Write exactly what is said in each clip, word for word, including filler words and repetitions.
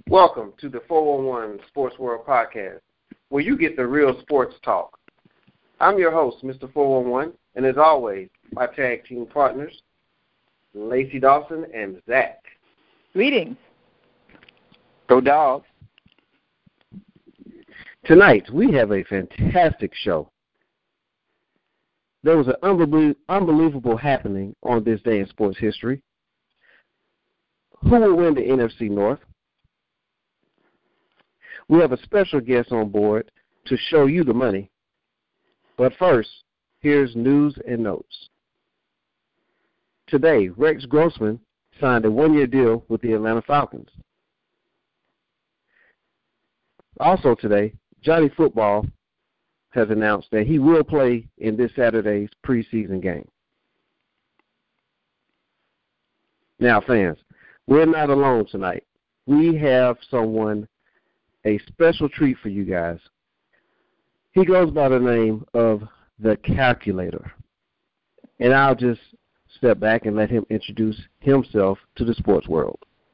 Welcome to the four one one Sports World Podcast, where you get the real sports talk. I'm your host, Mister four one one, and as always, my tag team partners, Lacey Dawson and Zach. Greetings. Go Dogs. Tonight, we have a fantastic show. There was an unbelie- unbelievable happening on this day in sports history. Who will win the N F C North? We have a special guest on board to show you the money. But first, here's news and notes. Today, Rex Grossman signed a one-year deal with the Atlanta Falcons. Also today, Johnny Football has announced that he will play in this Saturday's preseason game. Now, fans, we're not alone tonight. We have someone, a special treat for you guys. He goes by the name of The Calculator. And I'll just step back and let him introduce himself to the sports world.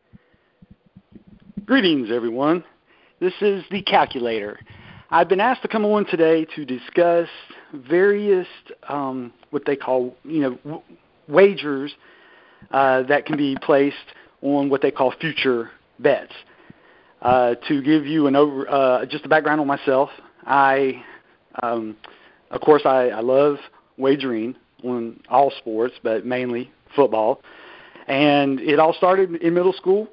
Greetings, everyone. This is The Calculator. I've been asked to come on today to discuss various, um, what they call, you know, w- wagers uh, that can be placed on what they call future bets. Uh, to give you an over, uh, just a background on myself, I, um, of course, I, I love wagering on all sports, but mainly football. And it all started in middle school.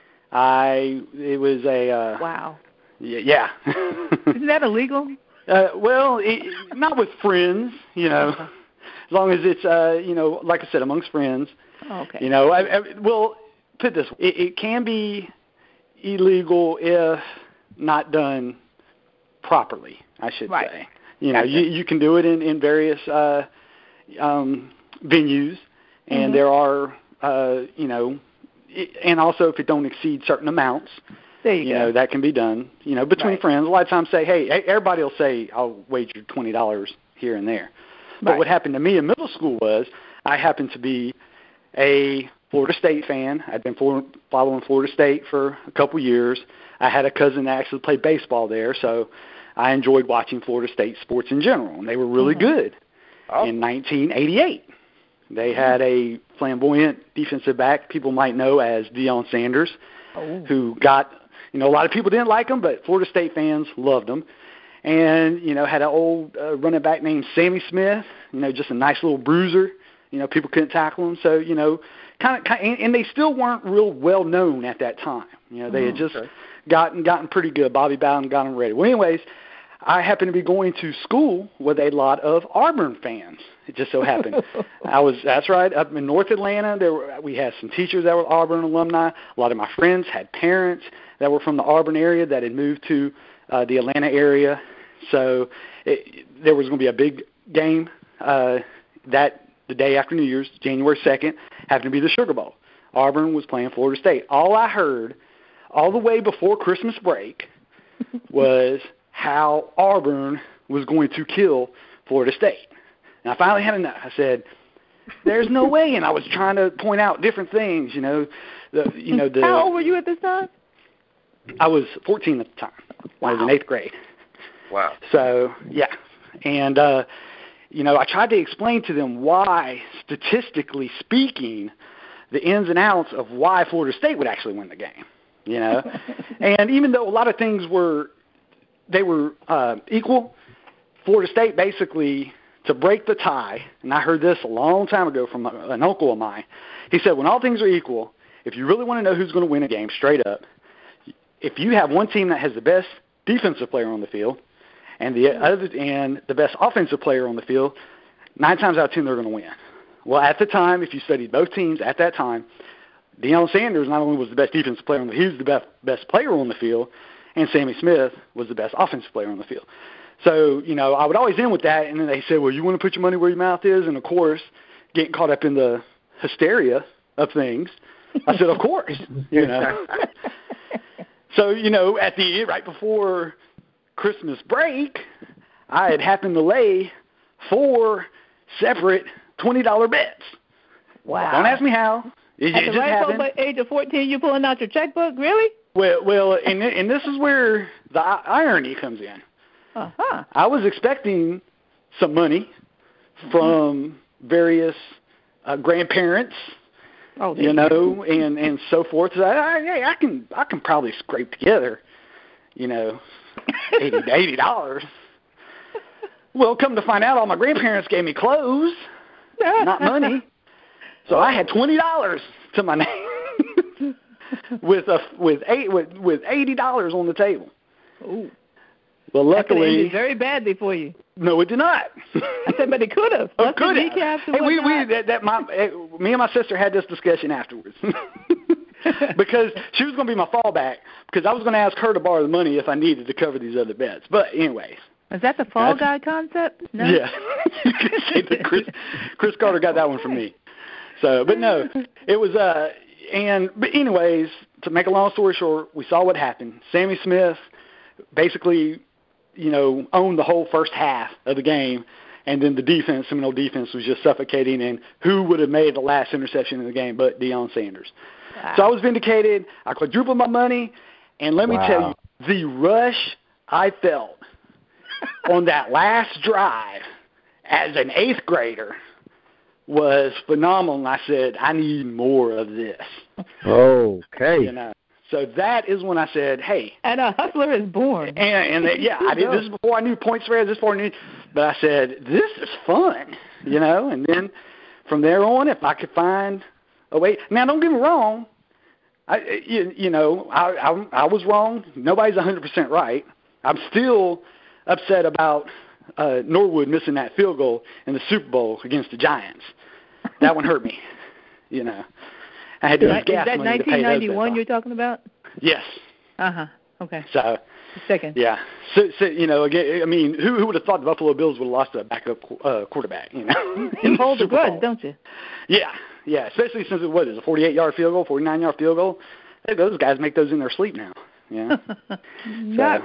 I it was a uh, wow. Yeah, yeah. Isn't that illegal? Uh, well, it, not with friends, you know. Uh-huh. As long as it's, uh, you know, like I said, amongst friends. Oh, okay. You know, I, I, well, put it this way. It, it can be illegal if not done properly, I should right. say. You know, gotcha. you, you can do it in, in various uh, um, venues, and mm-hmm. there are, uh, you know, it, and also if it don't exceed certain amounts, there you, you go. know, that can be done, you know, between right. friends. A lot of times say, hey, everybody will say, I'll wager twenty dollars here and there. But right. what happened to me in middle school was I happened to be a Florida State fan. I'd been for, following Florida State for a couple years. I had a cousin that actually played baseball there, so I enjoyed watching Florida State sports in general, and they were really mm-hmm. good oh. in nineteen eighty-eight. They had a flamboyant defensive back people might know as Deion Sanders, oh. who got, you know, a lot of people didn't like him, but Florida State fans loved him. And, you know, had an old uh, running back named Sammy Smith, you know, just a nice little bruiser. You know, people couldn't tackle him. So, you know, kind of, and, and they still weren't real well known at that time. You know, they oh, had just okay. gotten gotten pretty good. Bobby Bowden got them ready. Well, anyways, I happened to be going to school with a lot of Auburn fans. It just so happened. I was, that's right, up in North Atlanta. There were, we had some teachers that were Auburn alumni. A lot of my friends had parents that were from the Auburn area that had moved to uh, the Atlanta area. So it, there was going to be a big game uh, that the day after New Year's, January second, happened to be the Sugar Bowl. Auburn was playing Florida State. All I heard all the way before Christmas break was how Auburn was going to kill Florida State. And I finally had enough. I said, there's no way. And I was trying to point out different things, you know. The, you know the, How old were you at this time? I was fourteen at the time. Wow. I was in eighth grade. Wow. So, yeah. And, uh, you know, I tried to explain to them why, statistically speaking, the ins and outs of why Florida State would actually win the game, you know. And even though a lot of things were, they were uh, equal, Florida State basically, to break the tie, and I heard this a long time ago from a, an uncle of mine, he said, when all things are equal, if you really want to know who's going to win a game straight up, if you have one team that has the best defensive player on the field, and the other and the best offensive player on the field, nine times out of ten they're going to win. Well, at the time, if you studied both teams at that time, Deion Sanders not only was the best defensive player on the field, he was the best best player on the field, and Sammy Smith was the best offensive player on the field. So, you know, I would always end with that, and then they said, well, you want to put your money where your mouth is? And, of course, getting caught up in the hysteria of things, I said, of course, you know. So, you know, at the right before Christmas break, I had happened to lay four separate twenty dollar bets. Wow. Don't ask me how. It, At it the just right happened. over age of fourteen, you're pulling out your checkbook? Really? Well, well, and and this is where the irony comes in. Uh-huh. I was expecting some money from various uh, grandparents, Oh, you know, and and so forth. So I, I, I can I can probably scrape together, you know, eighty eighty dollars. Well, come to find out, all my grandparents gave me clothes, not money. So I had twenty dollars to my name with a with eight with with eighty dollars on the table. Ooh. Well, luckily, that ended very badly for you. No, it did not. I said, but it could have. Oh, could have. Hey, we we that, that my me and my sister had this discussion afterwards because she was going to be my fallback because I was going to ask her to borrow the money if I needed to cover these other bets. But anyways. Is that the Fall Guy concept? No. Yeah, you could say that Chris Chris Carter got that one from me. So, but no, it was uh, and but anyways, to make a long story short, we saw what happened. Sammy Smith basically, you know, owned the whole first half of the game, and then the defense, Seminole defense, was just suffocating. And who would have made the last interception in the game but Deion Sanders? Wow. So I was vindicated. I quadrupled my money, and let me wow. tell you, the rush I felt on that last drive as an eighth grader was phenomenal. And I said, I need more of this. Okay. You know, so that is when I said, hey. And a hustler is born. And, and yeah, I did this before I knew point spreads, this before I knew, but I said, this is fun, you know, and then from there on, if I could find a way. Now, don't get me wrong. I, you, you know, I, I, I was wrong. Nobody's one hundred percent right. I'm still upset about uh, Norwood missing that field goal in the Super Bowl against the Giants. That one hurt me. You know, I had to use gas money to pay those. Is that nineteen ninety-one you're talking about? Yes. Uh huh. Okay. So. Second. Yeah. So, so you know, again, I mean, who who would have thought the Buffalo Bills would have lost a backup uh, quarterback? You know, you hold the grudge, don't you? Yeah. Yeah. Especially since it was a forty-eight yard field goal, forty-nine yard field goal. Hey, those guys make those in their sleep now. Yeah. Not.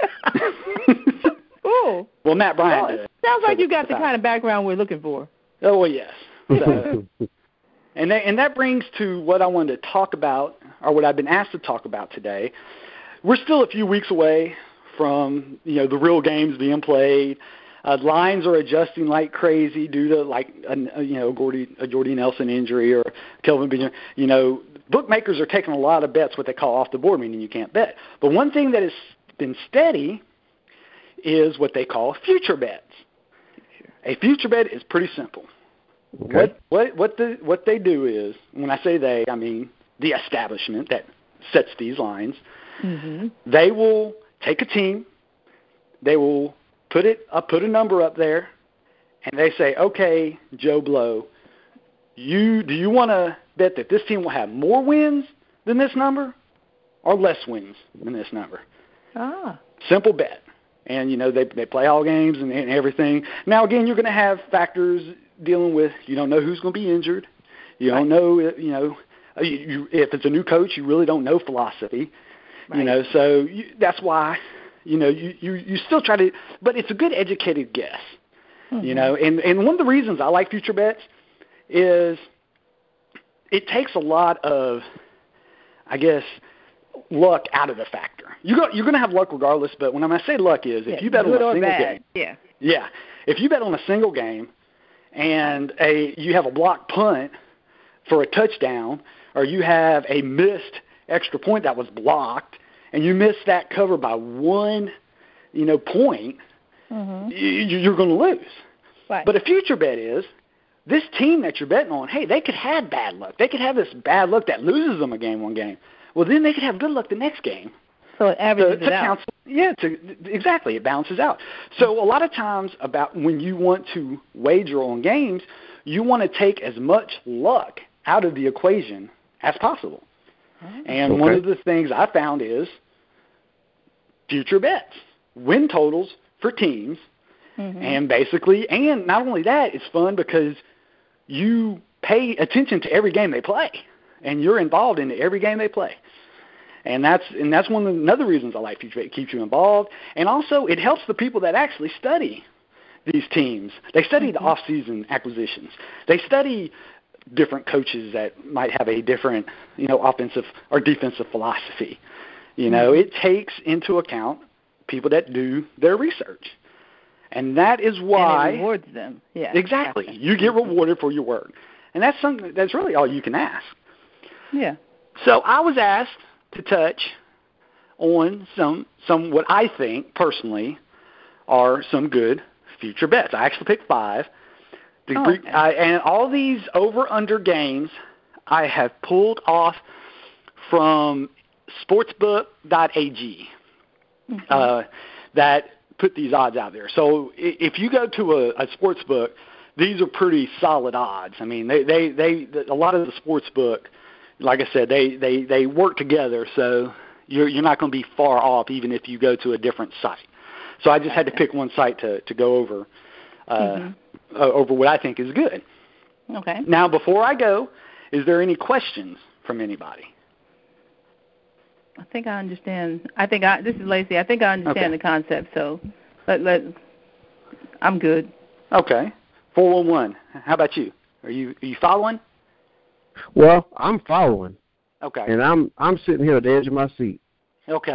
Ooh. Well, Matt Bryant oh, did. Sounds like you got the kind of background we're looking for. Oh well, yes. So, and that, and that brings to what I wanted to talk about, or what I've been asked to talk about today. We're still a few weeks away from you know the real games being played. Uh, lines are adjusting like crazy due to like a, you know Gordy, a Jordy Nelson injury or Kelvin Benjamin. You know, bookmakers are taking a lot of bets, what they call off the board, meaning you can't bet. But one thing that has been steady is what they call future bets. A future bet is pretty simple. Okay. What what what the what they do is, when I say they, I mean the establishment that sets these lines. Mm-hmm. They will take a team, they will put it up, put a number up there, and they say, okay, Joe Blow, you do you want to bet that this team will have more wins than this number or less wins than this number? Ah. Simple bet. And, you know, they they play all games and, and everything. Now, again, you're going to have factors dealing with, you don't know who's going to be injured. You don't know, you know, you, you, if it's a new coach, you really don't know philosophy. Right. You know, so you, that's why, you know, you, you, you still try to, but it's a good educated guess, mm-hmm. you know, and, and one of the reasons I like future bets is it takes a lot of, I guess, luck out of the factor. You go, you're going to have luck regardless, but when I say luck is, yeah, if you bet on a single bad. game, yeah, yeah, if you bet on a single game and a you have a blocked punt for a touchdown, or you have a missed extra point that was blocked, and you miss that cover by one, you know, point, mm-hmm. you, you're going to lose. Right. But a future bet is this team that you're betting on, hey, they could have bad luck. They could have this bad luck that loses them a game, one game. Well, then they could have good luck the next game. So it averages to, to it out. Counsel, yeah, to, exactly. It balances out. So a lot of times about when you want to wager on games, you want to take as much luck out of the equation as possible. And okay. one of the things I found is future bets, win totals for teams, mm-hmm. and basically, and not only that, it's fun because you pay attention to every game they play, and you're involved in every game they play. And that's and that's one of the, another reasons I like future bet. It keeps you involved, and also it helps the people that actually study these teams. They study mm-hmm. the off-season acquisitions. They study different coaches that might have a different, you know, offensive or defensive philosophy. You know, it takes into account people that do their research. And that is why and it rewards them. Yeah. Exactly. Gotcha. You get rewarded for your work. And that's something that's really all you can ask. Yeah. So I was asked to touch on some some what I think personally are some good future bets. I actually picked five. The, oh, okay. I, and all these over-under games I have pulled off from sportsbook dot a g mm-hmm. uh, that put these odds out there. So if you go to a, a sports book, these are pretty solid odds. I mean, they, they, they a lot of the sports book, like I said, they, they, they work together, so you're you're not going to be far off even if you go to a different site. So I just had to pick one site to, to go over uh, mm-hmm. uh, over what I think is good. Okay. Now, before I go, is there any questions from anybody? I think I understand. I think I. This is Lacey. I think I understand okay. the concept. So, let let. I'm good. Okay. Four one one. How about you? Are you are you following? Well, I'm following. Okay. And I'm I'm sitting here at the edge of my seat. Okay.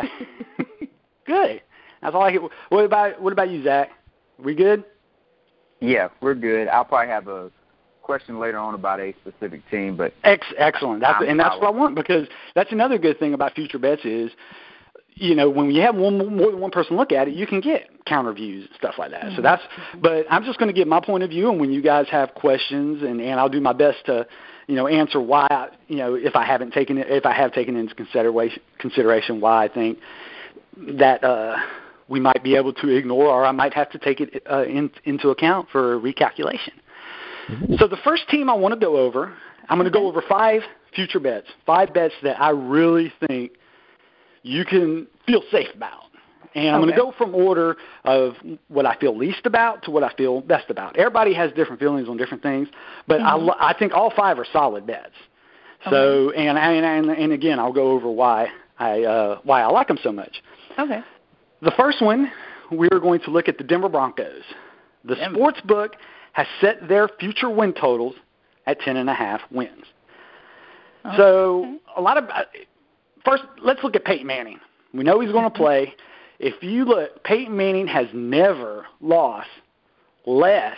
Good. That's all I hear. What about what about you, Zach? We good? Yeah, we're good. I'll probably have a question later on about a specific team, but Ex- excellent. That's, I'm and that's following. what I want, because that's another good thing about future bets is, you know, when you have one more than one person look at it, you can get counter views and stuff like that. Mm-hmm. So that's. But I'm just going to give my point of view, and when you guys have questions, and, and I'll do my best to, you know, answer why, I, you know, if I haven't taken it, if I have taken into consideration consideration why I think that uh, we might be able to ignore, or I might have to take it uh, in, into account for recalculation. Mm-hmm. So the first team I want to go over, I'm going to go over five future bets, five bets that I really think you can feel safe about. And I'm okay. going to go from order of what I feel least about to what I feel best about. Everybody has different feelings on different things, but mm-hmm. I, I think all five are solid bets. So, okay. and, and and again, I'll go over why I uh, why I like them so much. Okay. The first one, we're going to look at the Denver Broncos. The Denver. sports book has set their future win totals at ten and a half wins. Okay. So a lot of first, let's look at Peyton Manning. We know he's going to play. If you look, Peyton Manning has never lost less,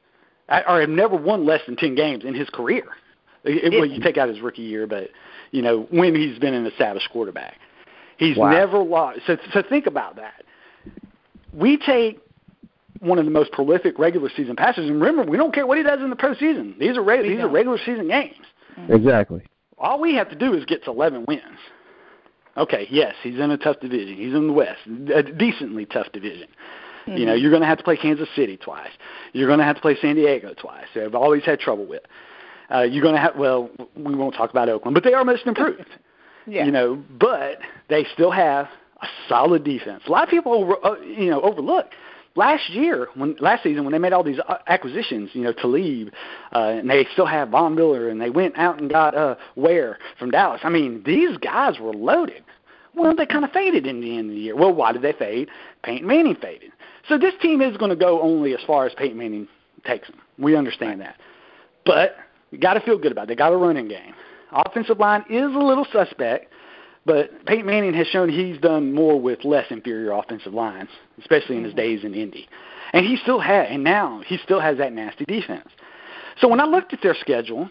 or have never won less than ten games in his career. It, well, you take out his rookie year, but you know when he's been an established quarterback, he's wow. never lost. So, so think about that. We take one of the most prolific regular season passers, and remember, we don't care what he does in the postseason. These are re- these are regular season games. Exactly. All we have to do is get to eleven wins. Okay, yes, he's in a tough division. He's in the West, a decently tough division. Mm-hmm. You know, you're going to have to play Kansas City twice. You're going to have to play San Diego twice. They've always had trouble with. Uh, you're going to have, well, we won't talk about Oakland, but they are most improved. yeah. You know, but they still have a solid defense. A lot of people, over, uh, you know, overlook. Last year, when last season, when they made all these acquisitions, you know, Talib, uh, and they still have Von Miller, and they went out and got uh, Ware from Dallas. I mean, these guys were loaded. Well, they kind of faded in the end of the year. Well, why did they fade? Peyton Manning faded. So this team is going to go only as far as Peyton Manning takes them. We understand that. But you got to feel good about it. They got a running game. Offensive line is a little suspect. But Peyton Manning has shown he's done more with less inferior offensive lines, especially in his days in Indy. And he still has, and now he still has that nasty defense. So when I looked at their schedule,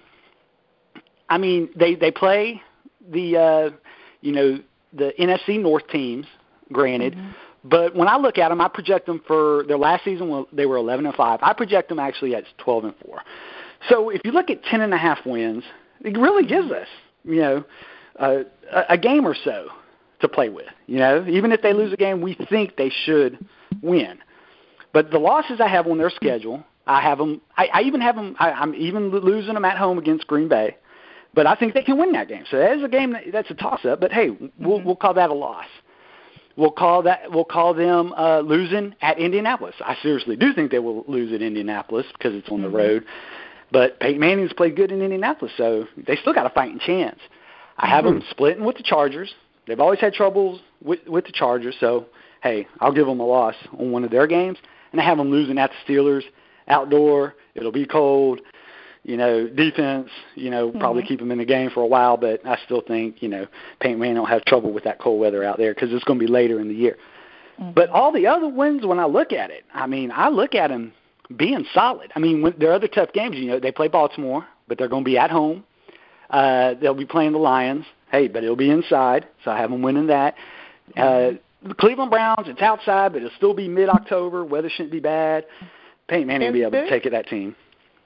I mean, they, they play the, uh, you know, the N F C North teams, granted. Mm-hmm. But when I look at them, I project them for their last season, they were eleven and five. I project them actually at twelve and four. So if you look at ten and a half wins, it really gives us, you know, Uh, a game or so to play with. You know, even if they lose a game, we think they should win. But the losses I have on their schedule, I have them. I, I even have them. I, I'm even losing them at home against Green Bay, but I think they can win that game. So that is a game that, that's a toss-up. But hey, we'll we'll call that a loss. We'll call that. We'll call them uh, losing at Indianapolis. I seriously do think they will lose at Indianapolis because it's on the road. But Peyton Manning's played good in Indianapolis, so they still got a fighting chance. I have mm-hmm. them splitting with the Chargers. They've always had troubles with, with the Chargers, so, hey, I'll give them a loss on one of their games. And I have them losing at the Steelers, outdoor. It'll be cold. You know, defense, you know, mm-hmm. probably keep them in the game for a while, but I still think, you know, Peyton Manning will have trouble with that cold weather out there because it's going to be later in the year. Mm-hmm. But all the other wins, when I look at it, I mean, I look at them being solid. I mean, when, there are other tough games. You know, they play Baltimore, but they're going to be at home. Uh, they'll be playing the Lions. Hey, but it'll be inside, so I have them winning that. Uh, the Cleveland Browns, it's outside, but it'll still be mid-October. Weather shouldn't be bad. Peyton Manning will be able to take it, that team.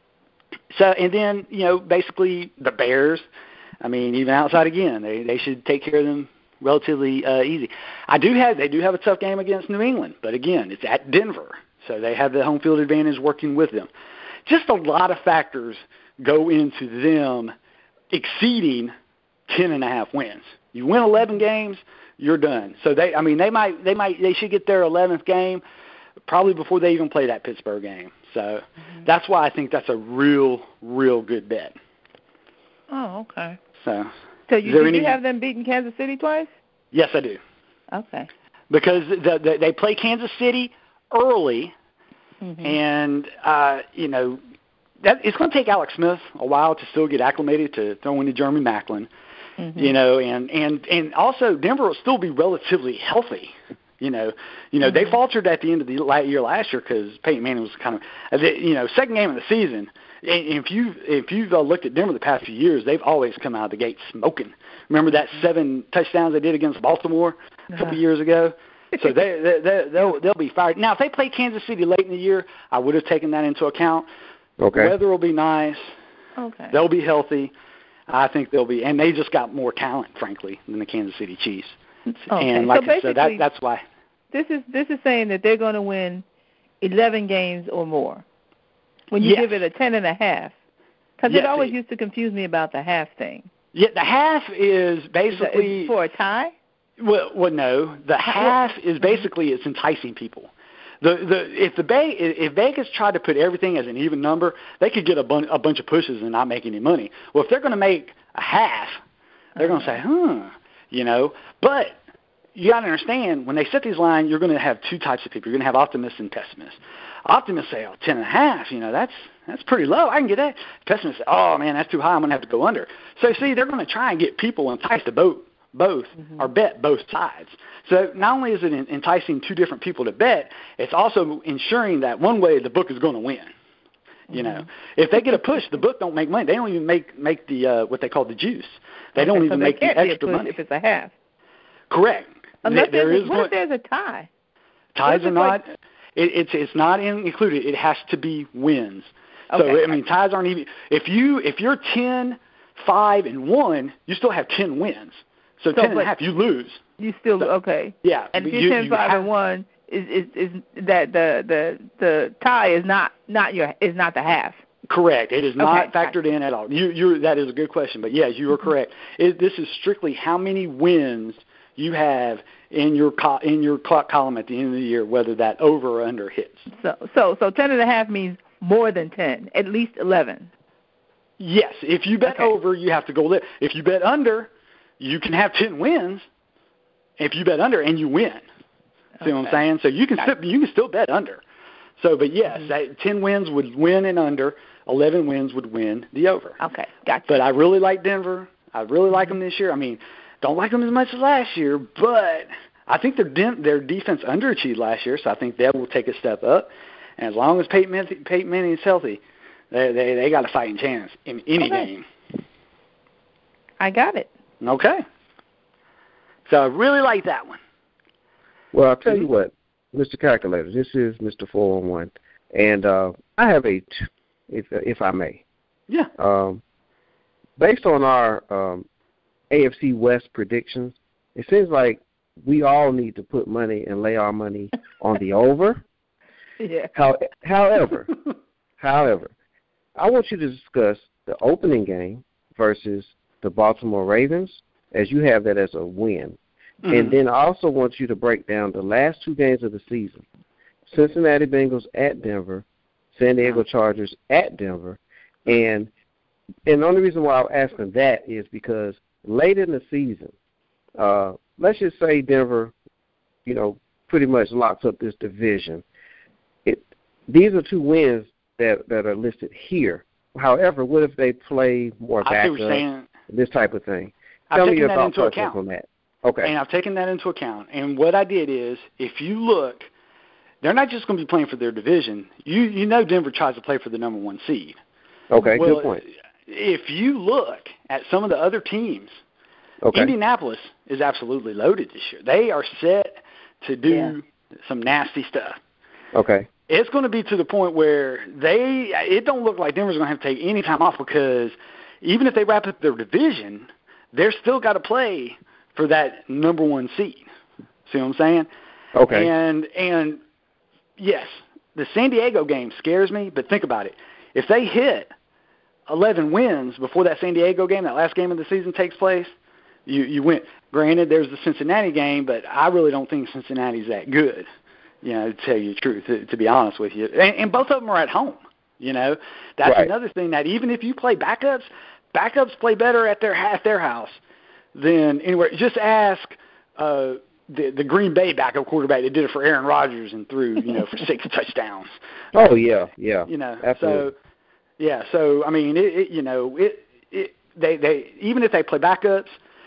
So, and then, you know, basically the Bears, I mean, even outside again, they they should take care of them relatively uh, easy. I do have, they do have a tough game against New England, but again, it's at Denver, so they have the home field advantage working with them. Just a lot of factors go into them exceeding ten and a half wins. You win eleven games, you're done. So they, I mean, they might, they might, they should get their eleventh game probably before they even play that Pittsburgh game. So mm-hmm. that's why I think that's a real, real good bet. Oh, okay. So, so you, did any, you have them beating Kansas City twice? Yes, I do. Okay. Because the, the, they play Kansas City early, mm-hmm. and, uh, you know, that, it's going to take Alex Smith a while to still get acclimated to throwing to Jeremy Maclin, mm-hmm. you know, and, and, and also Denver will still be relatively healthy. You know, you know mm-hmm. they faltered at the end of the year last year because Peyton Manning was kind of, you know, second game of the season. If you if you've uh, looked at Denver the past few years, they've always come out of the gate smoking. Remember that seven touchdowns they did against Baltimore a couple uh-huh. years ago? So they, they, they they'll they'll be fired. Now, if they play Kansas City late in the year, I would have taken that into account. Okay. The weather will be nice. Okay. They'll be healthy. I think they'll be, and they just got more talent, frankly, than the Kansas City Chiefs. Okay. And like so I said, that, that's why. This is this is saying that they're going to win eleven games or more when you yes. give it a ten and a half. Because yes. it always used to confuse me about the half thing. Yeah, the half is basically is for a tie. Well, well, no. The half is basically it's enticing people. The the if the Bay if Vegas tried to put everything as an even number, they could get a bunch a bunch of pushes and not make any money. Well, if they're going to make a half, they're uh-huh. going to say, huh, you know. But you got to understand, when they set these lines, you're going to have two types of people. You're going to have optimists and pessimists. Optimists say, oh, ten and a half, you know, that's that's pretty low. I can get that. Pessimists say, oh, man, that's too high. I'm going to have to go under. So, see, they're going to try and get people enticed to both, both mm-hmm. or bet both sides. So not only is it enticing two different people to bet, it's also ensuring that one way the book is going to win. You know, mm-hmm. if they get a push, the book don't make money. They don't even make make the uh, what they call the juice. They okay, don't so even they make can't the be extra a push money. If it's a half. Correct. Unless there there's is a, what one, if there's a tie? Ties are not. Like, it, it's it's not in, included. It has to be wins. Okay. So I mean, ties aren't even. If you if you're ten, five, and one, you still have ten wins. So, so ten and a half, you lose. You still so, okay? Yeah. And if you're you, ten, you five, have, and one, is is is that the the the tie is not not your is not the half. Correct. It is not okay. factored in at all. You you that is a good question, but yes, you are correct. It, this is strictly how many wins you have in your co- in your clock column at the end of the year, whether that over or under hits. So so so ten and a half means more than ten, at least eleven. Yes. If you bet okay. over, you have to go live. If you bet under, you can have ten wins. If you bet under and you win, see okay. what I'm saying? So you can still, you can still bet under. So, but yes, mm-hmm. that ten wins would win and under. eleven wins would win the over. Okay, gotcha. But I really like Denver. I really like them this year. I mean, don't like them as much as last year, but I think their de- their defense underachieved last year, so I think they will take a step up. And as long as Peyton, Man- Peyton Manning is healthy, they they, they got a fighting chance in any okay. game. I got it. Okay. So I really like that one. Well, I'll tell you what, Mister Calculator, this is Mister four one one, and uh, I have a, t- if if I may. Yeah. Um, based on our um, A F C West predictions, it seems like we all need to put money and lay our money on the over. Yeah. How, however, however, I want you to discuss the opening game versus the Baltimore Ravens, as you have that as a win. Mm-hmm. And then I also want you to break down the last two games of the season. Cincinnati Bengals at Denver, San Diego Chargers at Denver. And and the only reason why I'm asking that is because late in the season, uh, let's just say Denver, you know, pretty much locks up this division. It, these are two wins that, that are listed here. However, what if they play more I see what backup, you're saying. this type of thing? I've Tell me taken your that thought into process account. on that. Okay. And I've taken that into account. And what I did is, if you look, they're not just going to be playing for their division. You you know Denver tries to play for the number one seed. Okay, well, good point. If you look at some of the other teams, okay. Indianapolis is absolutely loaded this year. They are set to do yeah. some nasty stuff. Okay. It's going to be to the point where they, it don't look like Denver's going to have to take any time off, because even if they wrap up their division, they're still got to play for that number one seed. See what I'm saying? Okay. And, and yes, the San Diego game scares me, but think about it. If they hit eleven wins before that San Diego game, that last game of the season takes place, you, you win. Granted, there's the Cincinnati game, but I really don't think Cincinnati's that good, you know, to tell you the truth, to, to be honest with you. And, and both of them are at home, you know. That's right. another thing, that even if you play backups, backups play better at their at their house than anywhere. Just ask uh, the the Green Bay backup quarterback that did it for Aaron Rodgers and threw, you know, for six touchdowns. Oh, yeah, yeah. You know, absolutely. so, yeah, so, I mean, it, it, you know, it, it they, they even if they play backups,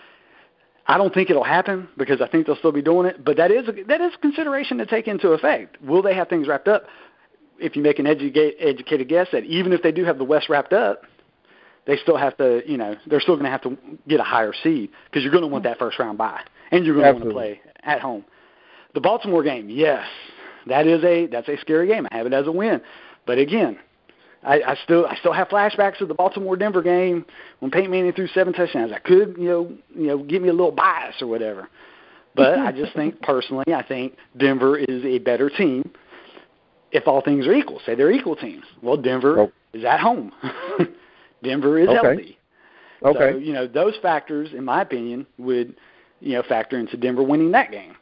I don't think it'll happen, because I think they'll still be doing it. But that is a, that is a consideration to take into effect. Will they have things wrapped up? If you make an educate, educated guess that even if they do have the West wrapped up, they still have to, you know, they're still going to have to get a higher seed, because you're going to want that first round bye, and you're going to want to play at home. The Baltimore game, yes, that is a that's a scary game. I have it as a win, but again, I, I still I still have flashbacks of the Baltimore-Denver game when Peyton Manning threw seven touchdowns. I could, you know, you know, give me a little bias or whatever, but I just think personally, I think Denver is a better team if all things are equal. Say they're equal teams. Well, Denver oh. is at home. Denver is okay. healthy. Okay. So, you know, those factors, in my opinion, would, you know, factor into Denver winning that game.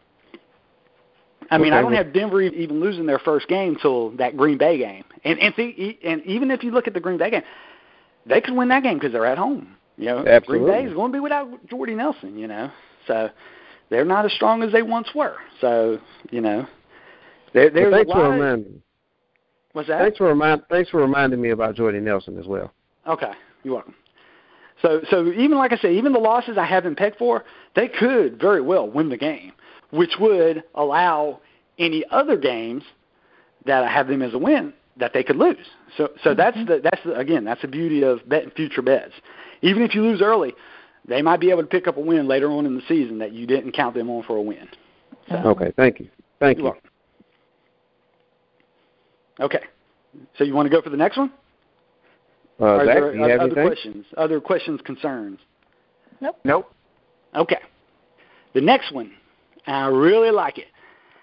I mean, okay. I don't have Denver even losing their first game till that Green Bay game. And and, see, and even if you look at the Green Bay game, they could win that game because they're at home. You know, Absolutely. Green Bay is going to be without Jordy Nelson, you know. So they're not as strong as they once were. So, you know, there, there's well, a lot of... Reminding, what's that? Thanks for, remind, thanks for reminding me about Jordy Nelson as well. Okay, you're welcome. So, so even like I say, even the losses I haven't pegged for, they could very well win the game, which would allow any other games that I have them as a win that they could lose. So, so mm-hmm. that's the that's the, again that's the beauty of betting future bets. Even if you lose early, they might be able to pick up a win later on in the season that you didn't count them on for a win. So, okay, thank you, thank you. Welcome. Okay, so you want to go for the next one? Uh, Are Zach, there do you have other anything? questions? Other questions, concerns? Nope. Nope. Okay. The next one, I really like it,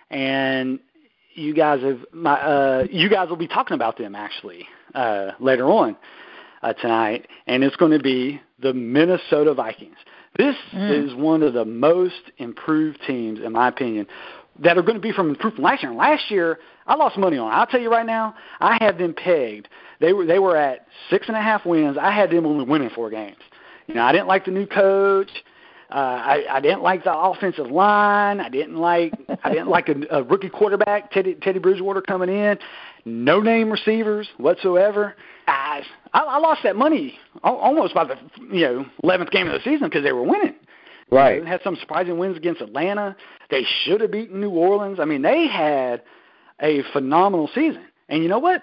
and you guys have my uh, you guys will be talking about them actually uh, later on uh, tonight, and it's going to be the Minnesota Vikings. This mm. is one of the most improved teams, in my opinion, that are going to be from improvement last year. And last year, I lost money on it. I'll tell you right now, I had them pegged. They were they were at six and a half wins. I had them only winning four games. You know, I didn't like the new coach. Uh, I, I didn't like the offensive line. I didn't like I didn't like a, a rookie quarterback, Teddy Teddy Bridgewater coming in. No name receivers whatsoever. I I, I lost that money almost by the you know eleventh game of the season because they were winning. Right. You know, had some surprising wins against Atlanta. They should have beaten New Orleans. I mean, they had a phenomenal season. And you know what?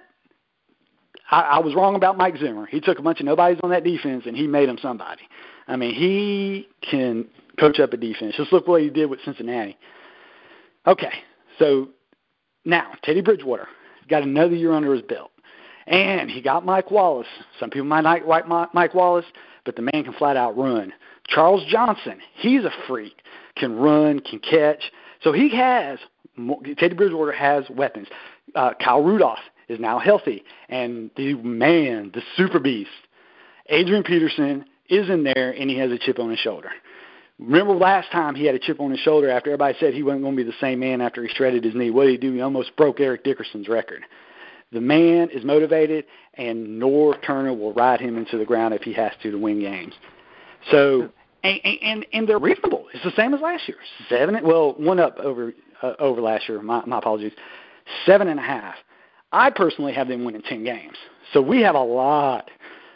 I, I was wrong about Mike Zimmer. He took a bunch of nobodies on that defense, and he made them somebody. I mean, he can coach up a defense. Just look what he did with Cincinnati. Okay, so now Teddy Bridgewater got another year under his belt. And he got Mike Wallace. Some people might not like Mike Wallace, but the man can flat out run. Charles Johnson, he's a freak, can run, can catch. So he has, Teddy Bridgewater has weapons. Uh, Kyle Rudolph is now healthy. And the man, the super beast, Adrian Peterson is in there, and he has a chip on his shoulder. Remember last time he had a chip on his shoulder after everybody said he wasn't going to be the same man after he shredded his knee. What did he do? He almost broke Eric Dickerson's record. The man is motivated, and Norv Turner will ride him into the ground if he has to to win games. So, and, and and they're reasonable. It's the same as last year. Seven, well, one up over uh, over last year. My, my apologies. Seven and a half. I personally have them winning ten games. So we have a lot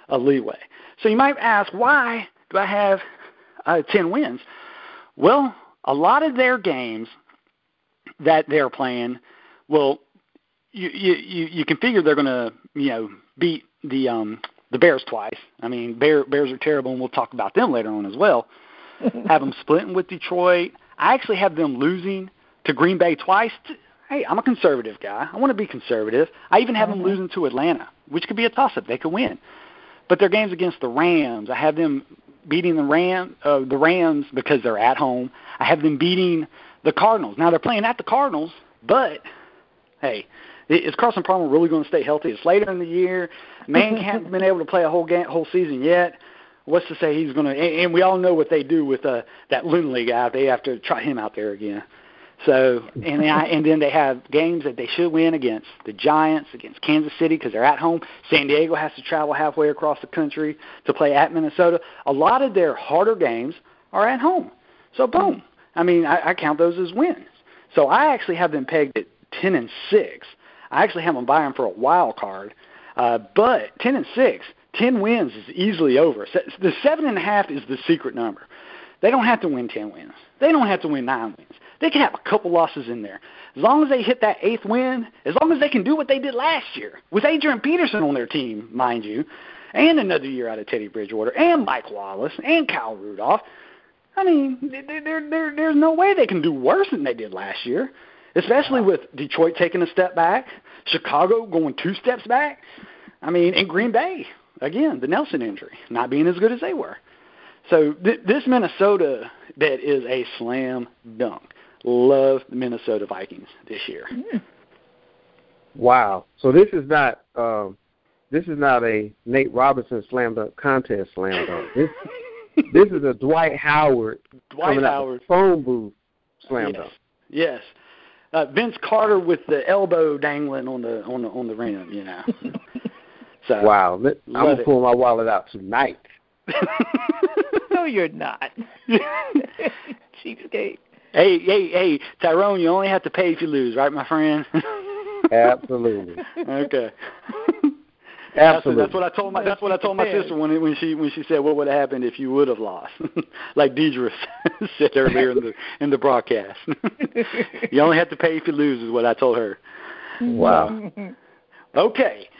of leeway. So you might ask, why do I have uh, ten wins? Well, a lot of their games that they're playing, well, you you you can figure they're going to you know beat the um the Bears twice. I mean, Bear, Bears are terrible, and we'll talk about them later on as well. Have them splitting with Detroit. I actually have them losing to Green Bay twice. Hey, I'm a conservative guy. I want to be conservative. I even have mm-hmm. them losing to Atlanta, which could be a toss-up. They could win. But their games against the Rams, I have them beating the Ram, uh, the Rams because they're at home. I have them beating the Cardinals. Now, they're playing at the Cardinals, but, hey, is Carson Palmer really going to stay healthy? It's later in the year. Man hasn't been able to play a whole game, whole season yet. What's to say he's going to – and we all know what they do with uh, that Lindley guy. They have to try him out there again. So and then, I, and then they have games that they should win against the Giants, against Kansas City because they're at home. San Diego has to travel halfway across the country to play at Minnesota. A lot of their harder games are at home. So boom, I mean I, I count those as wins. So I actually have them pegged at ten and six. I actually have them buying for a wild card, uh, but ten and six, ten wins is easily over. So the seven and a half is the secret number. They don't have to win ten wins. They don't have to win nine wins. They can have a couple losses in there. As long as they hit that eighth win, as long as they can do what they did last year, with Adrian Peterson on their team, mind you, and another year out of Teddy Bridgewater, and Mike Wallace, and Kyle Rudolph, I mean, there, there, there, there's no way they can do worse than they did last year, especially with Detroit taking a step back, Chicago going two steps back, I mean, and Green Bay, again, the Nelson injury, not being as good as they were. So th- this Minnesota bet is a slam dunk. Love the Minnesota Vikings this year. Mm. Wow. So this is not um, this is not a Nate Robinson slam dunk contest slam dunk. This this is a Dwight Howard Dwight coming Howard out the phone booth slam yes. dunk. Yes. Uh, Vince Carter with the elbow dangling on the on the on the rim, you know. So wow. I'm gonna pull my wallet out tonight. No, you're not. Cheapskate. Hey, hey, hey, Tyrone, you only have to pay if you lose, right, my friend? Absolutely. Okay. Absolutely. That's, that's what I told my. That's what I told my sister when when she when she said, "What would have happened if you would have lost?" Like Deidre said earlier in the in the broadcast. You only have to pay if you lose, is what I told her. Wow. Okay.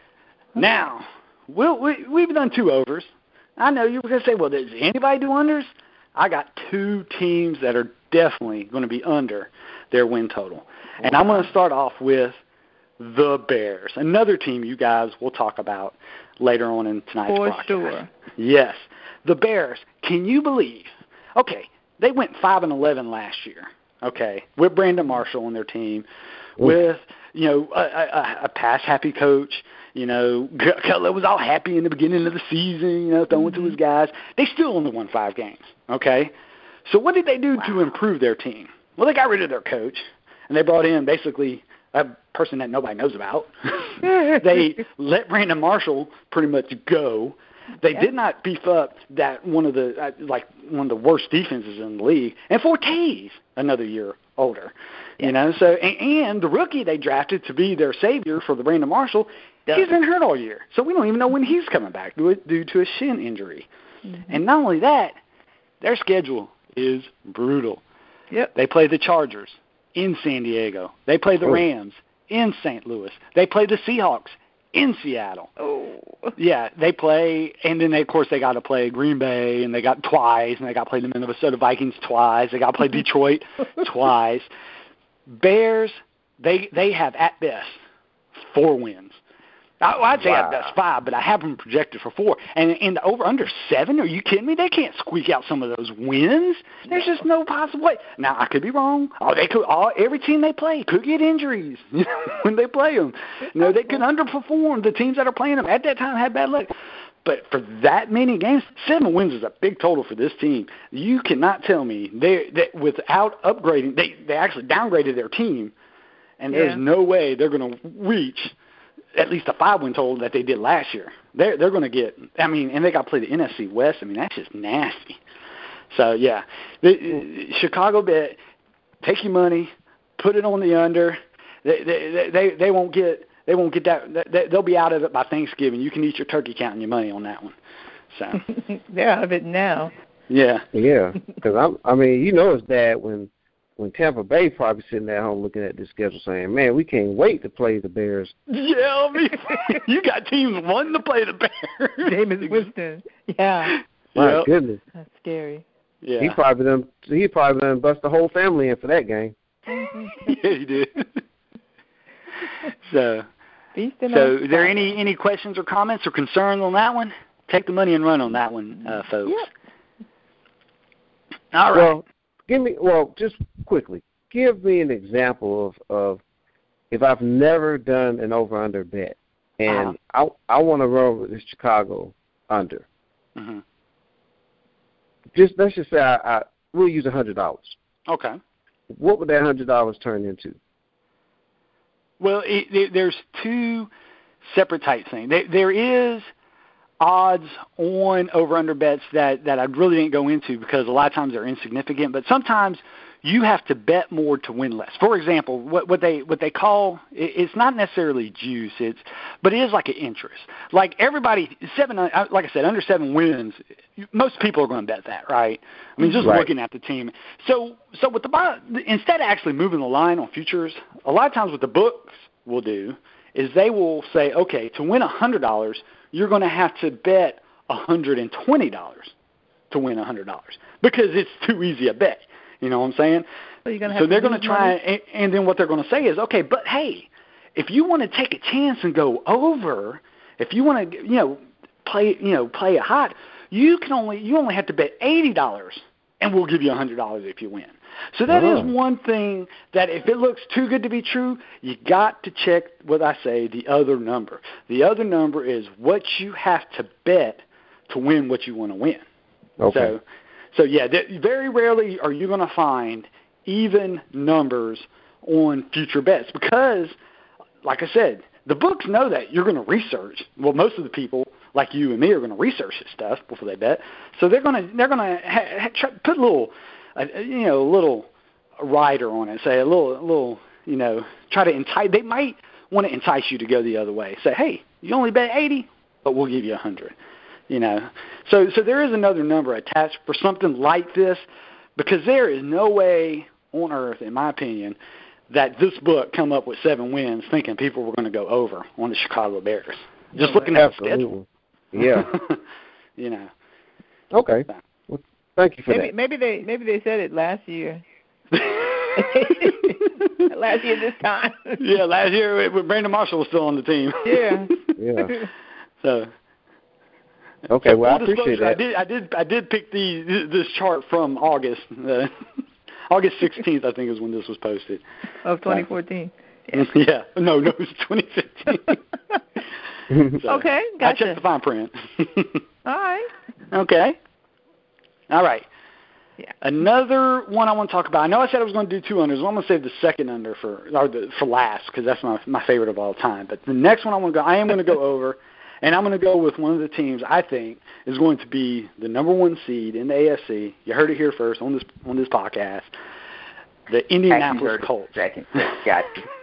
Now, we'll, we we've done two overs. I know you were going to say, well, does anybody do unders? I got two teams that are definitely going to be under their win total. And I'm going to start off with the Bears, another team you guys will talk about later on in tonight's For broadcast. sure. Yes. The Bears, can you believe? Okay, they went five and eleven last year, okay, with Brandon Marshall on their team, Ooh. with, you know, a, a, a pass-happy coach. You know, Cutler was all happy in the beginning of the season, you know, throwing mm-hmm. to his guys. They still only won five games, okay? So what did they do wow. to improve their team? Well, they got rid of their coach, and they brought in basically a person that nobody knows about. They let Brandon Marshall pretty much go. They yep. did not beef up that one of the uh, like one of the worst defenses in the league. And Forte's another year older, yep. you know. So and, and the rookie they drafted to be their savior for the Brandon Marshall, yep. he's been hurt all year. So we don't even know when he's coming back due, due to a shin injury. Mm-hmm. And not only that, their schedule is brutal. Yep. They play the Chargers in San Diego. They play the oh. Rams in Saint Louis. They play the Seahawks in Seattle. Oh. Yeah, they play, and then, they, of course, they got to play Green Bay, and they got twice, and they got to play the Minnesota Vikings twice. They got to play Detroit twice. Bears, they they have, at best, four wins. I, well, I'd say wow. at best five, but I have them projected for four. And in the over-under seven, are you kidding me? They can't squeak out some of those wins. There's just no possible way. Now, I could be wrong. Oh, they could. All, every team they play could get injuries when they play them. You know, they could underperform. The teams that are playing them at that time had bad luck. But for that many games, seven wins is a big total for this team. You cannot tell me they, they without upgrading, they, they actually downgraded their team, and yeah. there's no way they're going to reach at least a five-win total that they did last year. They're they're going to get. I mean, and they got to play the N F C West. I mean, that's just nasty. So yeah, the, Chicago bet. Take your money, put it on the under. They they they, they won't get They won't get that. They, they'll be out of it by Thanksgiving. You can eat your turkey counting your money on that one. So they're out of it now. Yeah. Yeah, because I'm. I mean, you know, it's bad when when Tampa Bay probably sitting at home looking at this schedule, saying, "Man, we can't wait to play the Bears." Yeah, I mean, you got teams wanting to play the Bears. Jameis Winston. Yeah. My Yep. goodness. That's scary. Yeah. He probably done. He probably done bust the whole family in for that game. Yeah, he did. so, Feasting so on is there fire. any any questions or comments or concerns on that one? Take the money and run on that one, uh, folks. Yep. All right. Well, give me. Well, just quickly, give me an example of of if I've never done an over under bet, and Uh-huh. I I want to run with this Chicago under. Mm-hmm. Just let's just say I, I we'll use a hundred dollars. Okay. What would that hundred dollars turn into? Well, it, it, there's two separate type things. There, there is odds on over-under bets that, that I really didn't go into because a lot of times they're insignificant, but sometimes you have to bet more to win less. For example, what, what they what they call, it, it's not necessarily juice, it's but it is like an interest. Like everybody, seven, like I said, under seven wins, most people are going to bet that, right? I mean, just Right. looking at the team. So, so with the instead of actually moving the line on futures, a lot of times what the books will do is they will say, okay, to win one hundred dollars, you're going to have to bet one hundred twenty dollars to win one hundred dollars because it's too easy a bet. You know what I'm saying? So, you're gonna have so to they're going to lose try, money? and, and then what they're going to say is, okay, but hey, if you want to take a chance and go over, if you want to, you know, play, you know, play it hot, you can only you only have to bet eighty dollars, and we'll give you one hundred dollars if you win. So that Oh. is one thing that if it looks too good to be true, you got to check what I say, the other number. The other number is what you have to bet to win what you want to win. Okay. So, so yeah, th- very rarely are you going to find even numbers on future bets because, like I said, the books know that you're going to research. Well, most of the people, like you and me, are going to research this stuff before they bet. So they're going to they're going to ha- ha- try, put a little, uh, you know, a little rider on it. Say a little, a little, you know, try to entice. They might want to entice you to go the other way. Say, hey, you only bet eighty, but we'll give you a hundred. You know, so so there is another number attached for something like this, because there is no way on earth, in my opinion, that this book come up with seven wins thinking people were going to go over on the Chicago Bears. Just looking at the schedule. Yeah. You know. Okay. Well, thank you for Maybe that. maybe they maybe they said it last year. Last year this time. Yeah, last year when Brandon Marshall was still on the team. Yeah. Yeah. So. Okay. So Well, I full appreciate disclosure, that. I did, I did, I did pick the this chart from August, uh, August sixteenth, I think is when this was posted. Of twenty fourteen. Yeah. yeah, no, no, it was twenty fifteen. So, Okay, I gotcha. checked the fine print. All right. Okay. All right. Yeah. Another one I want to talk about. I know I said I was going to do two unders. Well, I'm going to save the second under for or the, for last because that's my my favorite of all time. But the next one I want to go, I am going to go over. And I'm going to go with one of the teams I think is going to be the number one seed in the A F C. You heard it here first on this on this podcast. The Indianapolis Colts. Second, got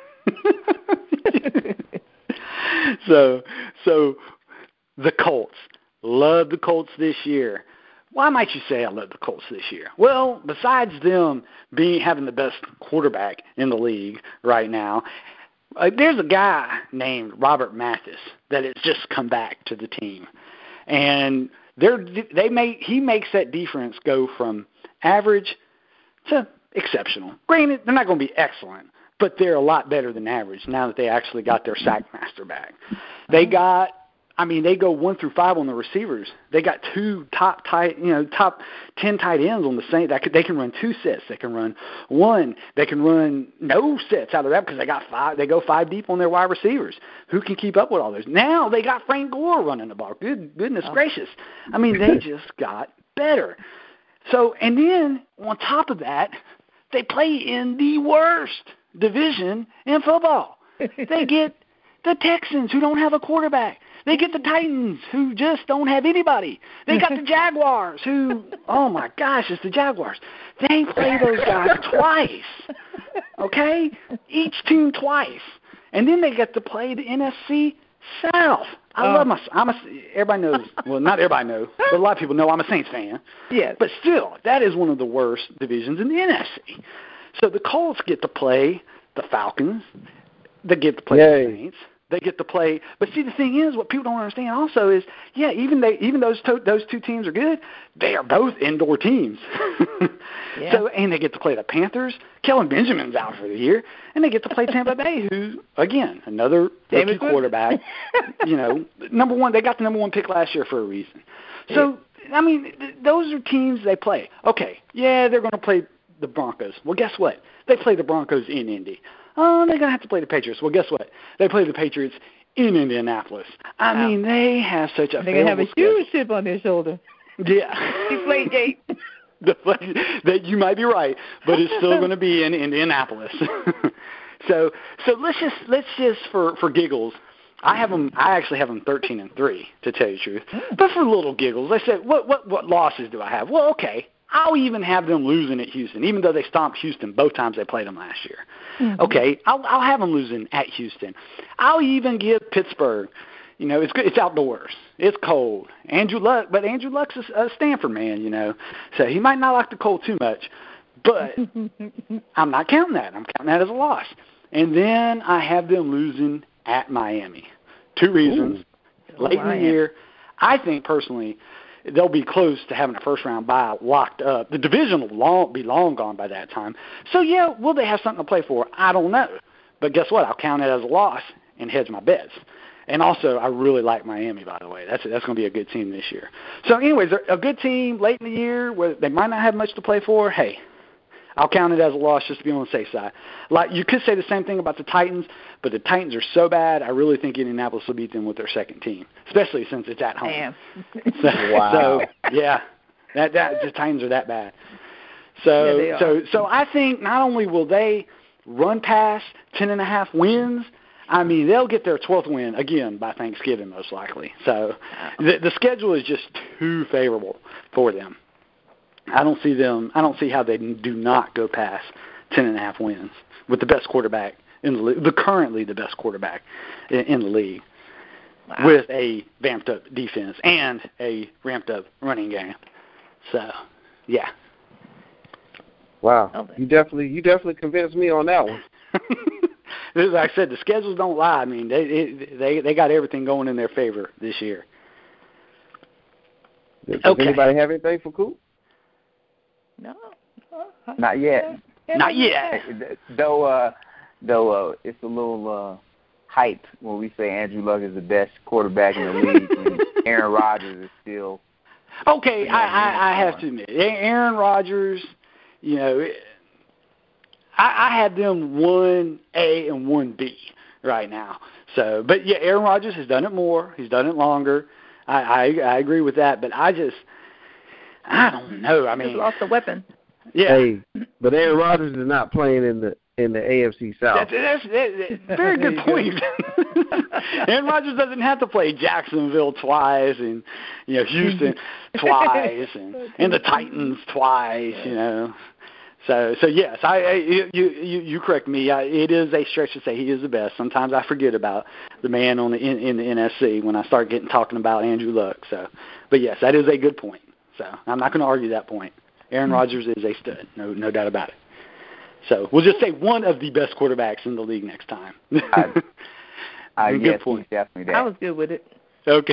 you. so, so the Colts. Love the Colts this year. Why might you say I love the Colts this year? Well, besides them being having the best quarterback in the league right now, Uh, there's a guy named Robert Mathis that has just come back to the team, and they're they make he makes that defense go from average to exceptional. Granted, they're not going to be excellent, but they're a lot better than average now that they actually got their sack master back. They got. I mean, they go one through five on the receivers. They got two top tight, you know, top ten tight ends on the same. That could, they can run two sets. They can run one. They can run no sets out of that because they got five. They go five deep on their wide receivers. Who can keep up with all those? Now they got Frank Gore running the ball. Good goodness Oh. gracious! I mean, they just got better. So, and then on top of that, they play in the worst division in football. They get the Texans, who don't have a quarterback. They get the Titans, who just don't have anybody. They got the Jaguars, who, oh, my gosh, it's the Jaguars. They play those guys twice, okay? Each team twice. and then they get to play the N F C South. I oh. love my. I'm a. Everybody knows. Well, not everybody knows, but a lot of people know I'm a Saints fan. Yes. But still, that is one of the worst divisions in the N F C. So the Colts get to play the Falcons. They get to play Yay. the Saints. They get to play. But see, the thing is, what people don't understand also is, yeah, even they, even those to, those two teams are good. They are both indoor teams. yeah. So and they get to play the Panthers. Kellen Benjamin's out for the year, and they get to play Tampa Bay, who again another rookie quarterback. You know, number one. They got the number one pick last year for a reason. So I mean, th- those are teams they play. Okay, yeah, they're going to play the Broncos. Well, guess what? They play the Broncos in Indy. Oh, they're going to have to play the Patriots. Well, guess what? They play the Patriots in Indianapolis. I wow. mean, they have such a They're going to have a schedule. huge chip on their shoulder. Yeah. Deflategate. That you might be right, but it's still going to be in Indianapolis. so, so let's just let's just for, for giggles, I have them. I actually have them thirteen and three to tell you the truth. But for little giggles, I said, what what what losses do I have? Well, okay. I'll even have them losing at Houston, even though they stomped Houston both times they played them last year. Mm-hmm. Okay, I'll, I'll have them losing at Houston. I'll even give Pittsburgh. You know, it's good. It's outdoors. It's cold. Andrew Luck, but Andrew Luck's a, a Stanford man. You know, so he might not like the cold too much. But I'm not counting that. I'm counting that as a loss. And then I have them losing at Miami. Two reasons. Ooh. Late in the year, I think personally, they'll be close to having a first-round bye locked up. The division will long, be long gone by that time. So, yeah, will they have something to play for? I don't know. But guess what? I'll count it as a loss and hedge my bets. And also, I really like Miami, by the way. That's that's going to be a good team this year. So, anyways, a good team late in the year where they might not have much to play for, hey, I'll count it as a loss just to be on the safe side. Like you could say the same thing about the Titans, but the Titans are so bad, I really think Indianapolis will beat them with their second team, especially since it's at home. Damn. So, wow. So, yeah, that that the Titans are that bad. So yeah, so so I think not only will they run past ten and a half wins, I mean they'll get their twelfth win again by Thanksgiving most likely. So the the schedule is just too favorable for them. I don't see them. I don't see how they do not go past ten and a half wins with the best quarterback in the league, the currently the best quarterback in, in the league, wow. with a vamped up defense and a ramped up running game. So, yeah. Wow, you definitely you definitely convinced me on that one. Like I said, the schedules don't lie. I mean, they they they got everything going in their favor this year. Does okay. anybody have anything for Coop? No, not yet. Not yet. Though, uh, though uh, it's a little uh, hype when we say Andrew Luck is the best quarterback in the league, and Aaron Rodgers is still. Okay, I, I, I have to admit, Aaron Rodgers. You know, I, I have them one A and one B right now. So, but yeah, Aaron Rodgers has done it more. He's done it longer. I, I, I agree with that. But I just. I don't know. I mean, just lost a weapon. Yeah, hey, but Aaron Rodgers is not playing in the in the A F C South. That's, that's, that's, that's very good point. Aaron Rodgers doesn't have to play Jacksonville twice, and you know Houston twice, and, and the Titans twice. You know, so so yes, I, I you you you correct me. I, it is a stretch to say he is the best. Sometimes I forget about the man on the in, in the N F C when I start getting talking about Andrew Luck. So, but yes, that is a good point. So I'm not going to argue that point. Aaron Rodgers is a stud, no no doubt about it. So we'll just say one of the best quarterbacks in the league next time. I, I good yes, point. Definitely that. I was good with it. Okay.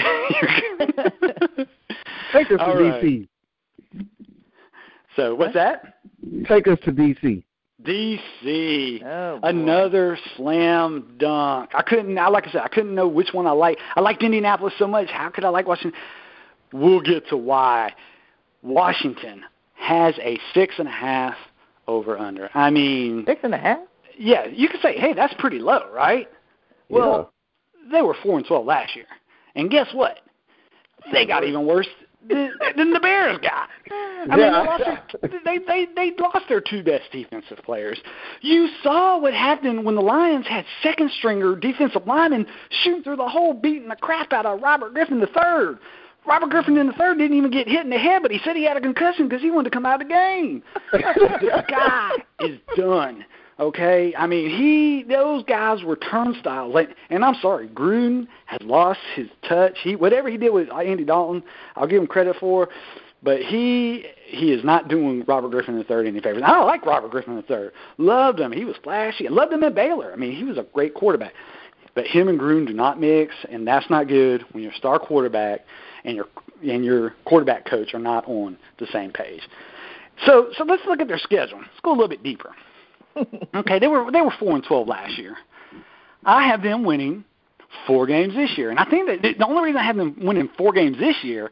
Take us All to right. D C. So what's that? Take us to D C. D C. Oh, boy. Another slam dunk. I couldn't. I like I said, I couldn't know which one I like. I liked Indianapolis so much. How could I like Washington? We'll get to why. Washington has a six and a half over under. I mean, Six and a half? yeah, you could say, hey, that's pretty low, right? Well, yeah. They were four and twelve last year, and guess what? They got even worse than, than the Bears got. I yeah. mean, they lost, their, they, they, they lost their two best defensive players. You saw what happened when the Lions had second-stringer defensive linemen shooting through the hole, beating the crap out of Robert Griffin the third. Robert Griffin in the third didn't even get hit in the head, but he said he had a concussion because he wanted to come out of the game. This guy is done. Okay, I mean, he those guys were turnstiles. Like, and I'm sorry, Gruden has lost his touch. He whatever he did with Andy Dalton, I'll give him credit for, but he he is not doing Robert Griffin the third any favors. I don't like Robert Griffin the third. Loved him. He was flashy. I loved him at Baylor. I mean, he was a great quarterback. But him and Gruden do not mix, and that's not good when your star quarterback and your and your quarterback coach are not on the same page. So so let's look at their schedule. Let's go a little bit deeper. Okay, they were they were four and twelve last year. I have them winning four games this year, and I think that the only reason I have them winning four games this year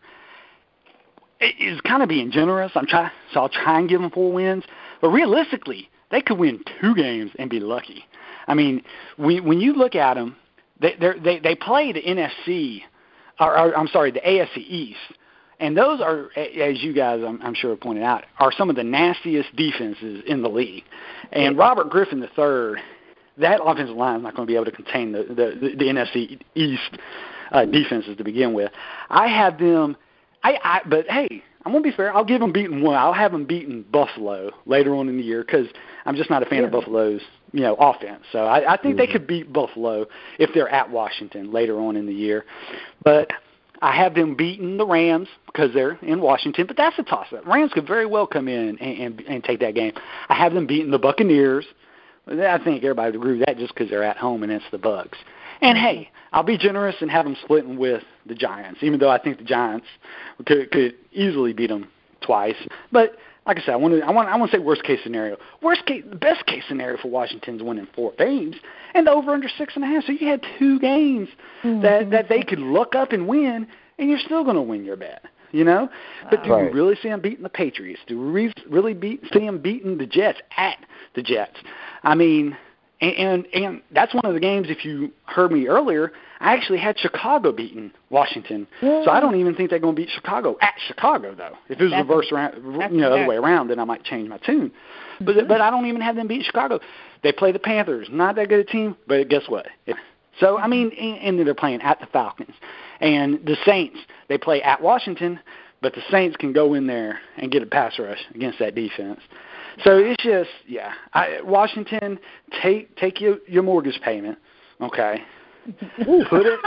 is kind of being generous. I'm try so I'll try and give them four wins, but realistically, they could win two games and be lucky. I mean, when when you look at them, they they they play the N F C, or, or I'm sorry, the A F C East. And those are, as you guys, I'm, I'm sure, pointed out, are some of the nastiest defenses in the league. And Robert Griffin the third, that offensive line is not going to be able to contain the, the, the N F C East uh, defenses to begin with. I have them, I, I but hey, I'm going to be fair. I'll give them beating one. I'll have them beating Buffalo later on in the year because I'm just not a fan yeah. of Buffalo's, you know, offense. So I, I think mm-hmm. they could beat Buffalo if they're at Washington later on in the year. But I have them beating the Rams because they're in Washington, but that's a toss-up. Rams could very well come in and, and, and take that game. I have them beating the Buccaneers. I think everybody would agree with that just because they're at home and it's the Bucs. And, hey, I'll be generous and have them splitting with the Giants, even though I think the Giants could, could easily beat them twice. But, like I said, I want to I want I want to say worst case scenario. Worst case, the best case scenario for Washington's winning four games and the over under six and a half. So you had two games mm-hmm. that that they could look up and win, and you're still going to win your bet. You know, but do right. we really see them beating the Patriots? Do we really beat, see them beating the Jets at the Jets? I mean, and, and and that's one of the games. If you heard me earlier, I actually had Chicago beating Washington. Yeah. So I don't even think they're going to beat Chicago at Chicago, though. If it was that's reverse around, you know, the other way around, then I might change my tune. But mm-hmm. but I don't even have them beat Chicago. They play the Panthers, not that good a team, but guess what? So I mean, and, and they're playing at the Falcons. And the Saints, they play at Washington, but the Saints can go in there and get a pass rush against that defense. So it's just, yeah, I, Washington, take take your, your mortgage payment, okay, put it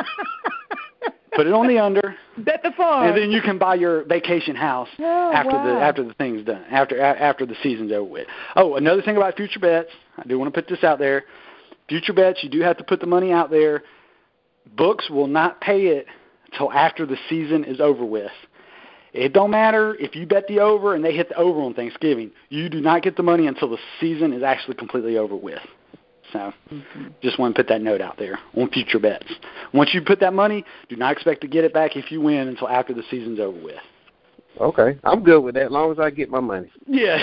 put it on the under, bet the farm, and then you can buy your vacation house oh, after wow. the after the thing's done, after after the season's over with. Oh, another thing about future bets, I do want to put this out there. Future bets, you do have to put the money out there. Books will not pay it until after the season is over with. It don't matter if you bet the over and they hit the over on Thanksgiving. You do not get the money until the season is actually completely over with. So mm-hmm. just want to put that note out there on future bets. Once you put that money, do not expect to get it back if you win until after the season's over with. Okay. I'm good with that as long as I get my money. Yeah.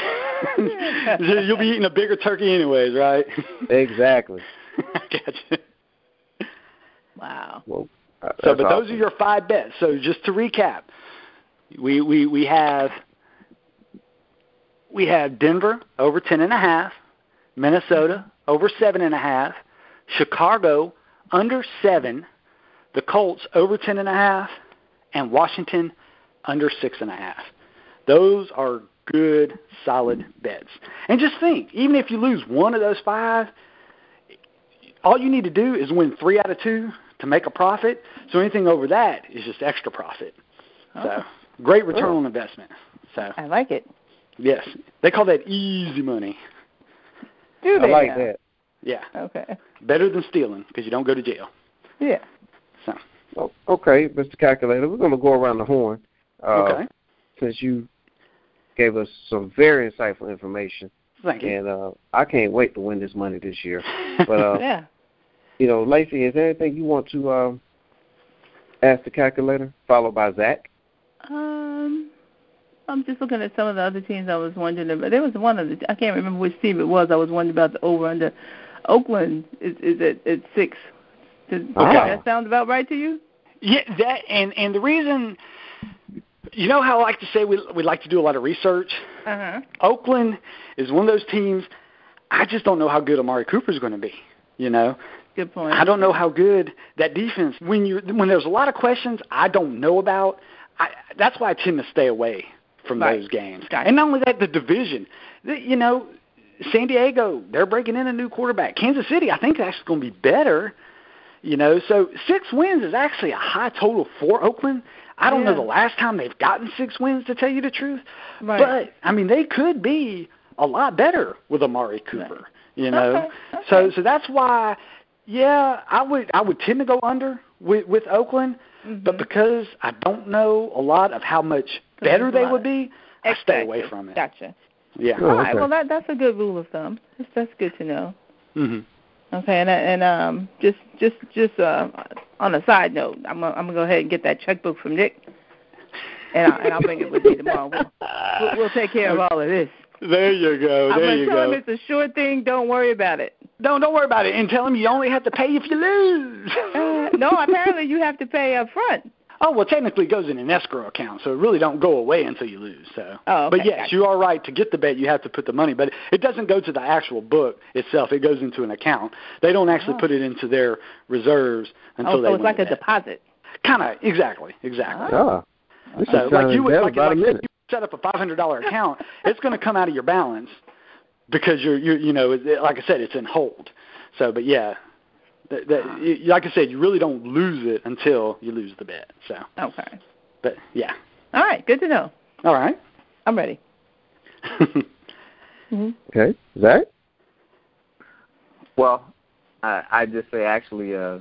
You'll be eating a bigger turkey anyways, right? Exactly. I gotcha. Wow. Well, uh, so, but awesome. those are your five bets. So, just to recap, we we we have we have Denver over ten and a half, Minnesota over seven and a half, Chicago under seven, the Colts over ten and a half, and Washington under six and a half. Those are good, solid bets. And just think, even if you lose one of those five, all you need to do is win three out of two to make a profit. So anything over that is just extra profit. Oh. So great return oh. on investment. So I like it. Yes, they call that easy money. Do they? I like now? that. Yeah. Okay. Better than stealing because you don't go to jail. Yeah. So. Oh, okay, Mister Calculator, we're going to go around the horn. Uh, okay. Since you gave us some very insightful information. Thank you. And uh, I can't wait to win this money this year. But, uh, yeah. you know, Lacey, is there anything you want to um, ask the calculator, followed by Zach? Um, I'm just looking at some of the other teams I was wondering about. There was one of the, I can't remember which team it was. I was wondering about the over-under. Oakland is, is at, at six. Does, oh. does that sound about right to you? Yeah, that and, and the reason, you know how I like to say we we like to do a lot of research? Uh-huh. Oakland is one of those teams, I just don't know how good Amari Cooper is going to be, you know? Good point. I don't know how good that defense, when you when there's a lot of questions I don't know about, I, that's why I tend to stay away from right. those games. Gotcha. And not only that, the division. The, you know, San Diego, they're breaking in a new quarterback. Kansas City, I think, is actually going to be better. You know, so six wins is actually a high total for Oakland. I don't yeah. know the last time they've gotten six wins, to tell you the truth. Right. But, I mean, they could be a lot better with Amari Cooper, right. you know. Okay. Okay. So so that's why, yeah, I would I would tend to go under with, with Oakland, mm-hmm. but because I don't know a lot of how much better they would be, I exactly. stay away from it. Gotcha. Yeah. Oh, All right. okay. Well, that that's a good rule of thumb. That's, that's good to know. Mm-hmm. Okay, and and um, just just just uh, on a side note, I'm gonna, I'm gonna go ahead and get that checkbook from Nick, and, I, and I'll bring it with me tomorrow. We'll, we'll, we'll take care of all of this. There you go. There I'm gonna you tell go. him it's a sure thing. Don't worry about it. Don't don't worry about it, and tell him you only have to pay if you lose. uh, no, apparently you have to pay up front. Oh, well, technically it goes in an escrow account, so it really don't go away until you lose. So, oh, okay, But, yes, gotcha. you are right. To get the bet, you have to put the money. But it doesn't go to the actual book itself. It goes into an account. They don't actually oh. put it into their reserves until oh, they so win it's like the a bet. deposit. Kind of, exactly, exactly. Oh, this So, is like you would, better like, about like a minute. you set up a five hundred dollars account, it's going to come out of your balance because you're, you're you know, it, like I said, it's in hold. So, but, yeah. That, that, like I said, you really don't lose it until you lose the bet. So okay, but yeah. All right, good to know. All right, I'm ready. mm-hmm. Okay, Zach. Well, I I just say actually, uh,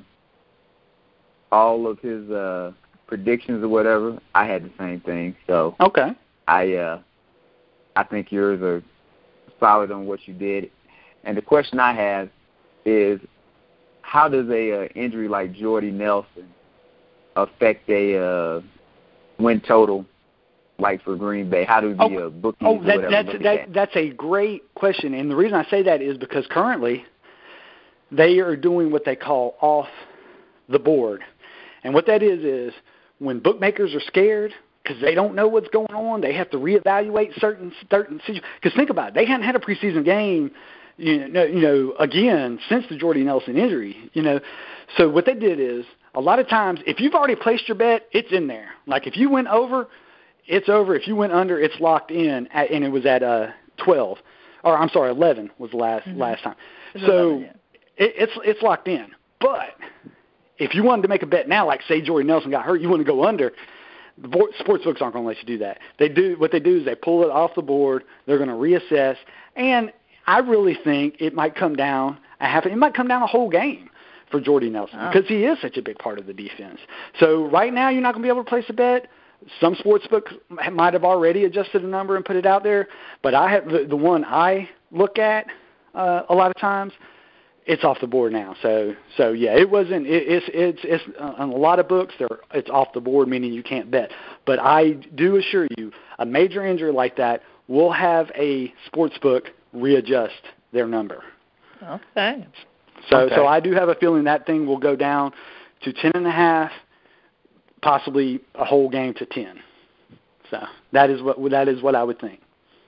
all of his uh, predictions or whatever, I had the same thing. So okay, I uh, I think yours are solid on what you did. And the question I have is, how does a uh, injury like Jordy Nelson affect a uh, win total, like for Green Bay? How do the oh, uh, bookies oh, or that, whatever that's look at that, that? that's a great question, and the reason I say that is because currently they are doing what they call off the board, and what that is is when bookmakers are scared because they don't know what's going on, they have to reevaluate certain certain situations. Because think about it, they hadn't had a preseason game. You know, you know, again, since the Jordy Nelson injury, you know. So what they did is, a lot of times, if you've already placed your bet, it's in there. Like, if you went over, it's over. If you went under, it's locked in, at, and it was at uh, twelve. Or, I'm sorry, eleven was the last, mm-hmm. last time. It's so eleven, yeah. it, it's it's locked in. But if you wanted to make a bet now, like, say Jordy Nelson got hurt, you want to go under, the board, sports books aren't going to let you do that. They do What they do is they pull it off the board. They're going to reassess, and I really think it might come down a half. It might come down a whole game for Jordy Nelson oh. because he is such a big part of the defense. So right now you're not going to be able to place a bet. Some sports books might have already adjusted a number and put it out there, but I have the, the one I look at uh, a lot of times. It's off the board now. So so yeah, it wasn't. It, it's it's it's uh, on a lot of books. There it's off the board, meaning you can't bet. But I do assure you, a major injury like that will have a sports book readjust their number. Okay. So okay. so I do have a feeling that thing will go down to ten and a half, possibly a whole game to ten. So that is what that is what I would think.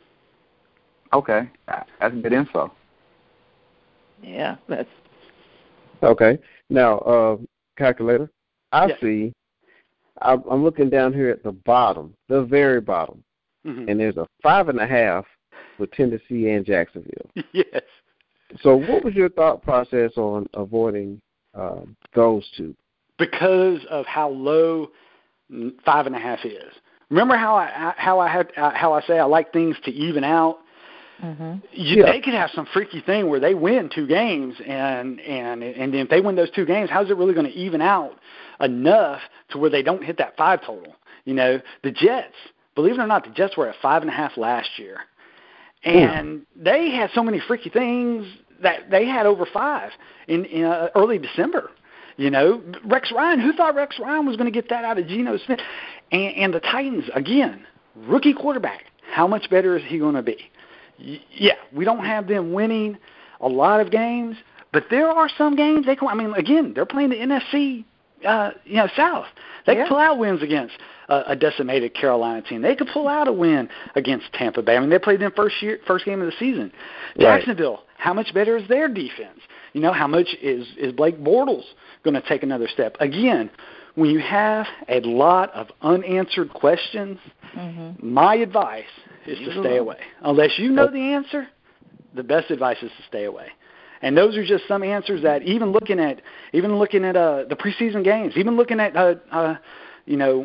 Okay, that's good info. Yeah, that's Okay. Now, uh, calculator, I yes. see, I'm, I'm looking down here at the bottom, the very bottom, mm-hmm. and there's a five and a half for Tennessee and Jacksonville. Yes. So what was your thought process on avoiding um, those two? Because of how low five and a half is. Remember how I how I had how I say I like things to even out. Mm-hmm. You, yeah. They could have some freaky thing where they win two games, and and and if they win those two games, how's it really going to even out enough to where they don't hit that five total? You know, the Jets, believe it or not, the Jets were at five and a half last year, and yeah. they had so many freaky things that they had over five in, in uh, early December. You know, Rex Ryan, who thought Rex Ryan was going to get that out of Geno Smith? And, and the Titans, again, rookie quarterback, how much better is he going to be? Yeah, we don't have them winning a lot of games, but there are some games they can. I mean, again, they're playing the N F C, uh, you know, South. They yeah. can pull out wins against uh, a decimated Carolina team. They could pull out a win against Tampa Bay. I mean, they played them first year, first game of the season. Right. Jacksonville, how much better is their defense? You know, how much is is Blake Bortles going to take another step? Again, when you have a lot of unanswered questions, mm-hmm. my advice is to stay away. Unless you know the answer, the best advice is to stay away. And those are just some answers that even looking at even looking at uh, the preseason games, even looking at uh, uh, you know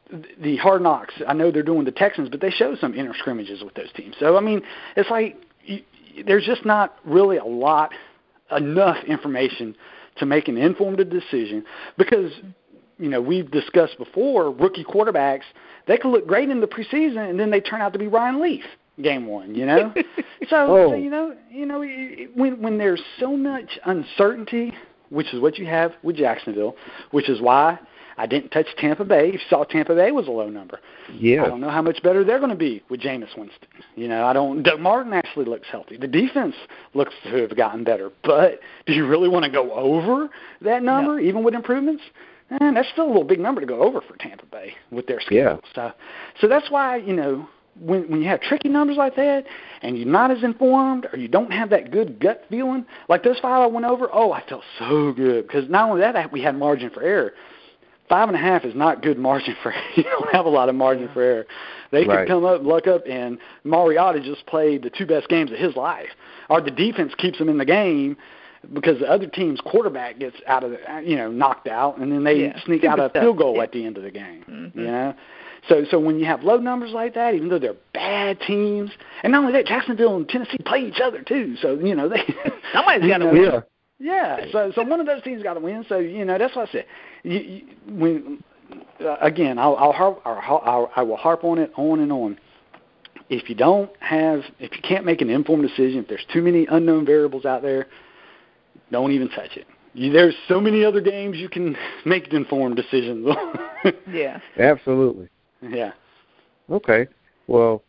the Hard Knocks. I know they're doing the Texans, but they show some inter scrimmages with those teams. So I mean, it's like you, there's just not really a lot enough information to make an informed decision because you know we've discussed before rookie quarterbacks. They can look great in the preseason, and then they turn out to be Ryan Leaf. Game one, you know. So, oh. so you know, you know, when when there's so much uncertainty, which is what you have with Jacksonville, which is why I didn't touch Tampa Bay. If you saw Tampa Bay was a low number. Yeah. I don't know how much better they're going to be with Jameis Winston. You know, I don't. Doug Martin actually looks healthy. The defense looks to have gotten better. But do you really want to go over that number, no. even with improvements? And that's still a little big number to go over for Tampa Bay with their schedule. Yeah. So, so that's why you know. When when you have tricky numbers like that and you're not as informed or you don't have that good gut feeling, like those five I went over, oh, I felt so good because not only that, we had margin for error. Five and a half is not good margin for error. You don't have a lot of margin for error. They could right. come up, luck up, and Mariota just played the two best games of his life. Or the defense keeps him in the game because the other team's quarterback gets out of the, you know, knocked out, and then they yeah. sneak out a field goal yeah. at the end of the game. Mm-hmm. You know? So so when you have low numbers like that, even though they're bad teams, and not only that, Jacksonville and Tennessee play each other too. So you know they somebody's got to win. Yeah. Yeah. So so one of those teams got to win. So you know that's what I said. You, you, when uh, again, I'll, I'll, harp, I'll, I'll I will harp on it on and on. If you don't have, if you can't make an informed decision, if there's too many unknown variables out there, don't even touch it. You, there's so many other games you can make informed decisions on. Yeah. Absolutely. Yeah. Okay. Well,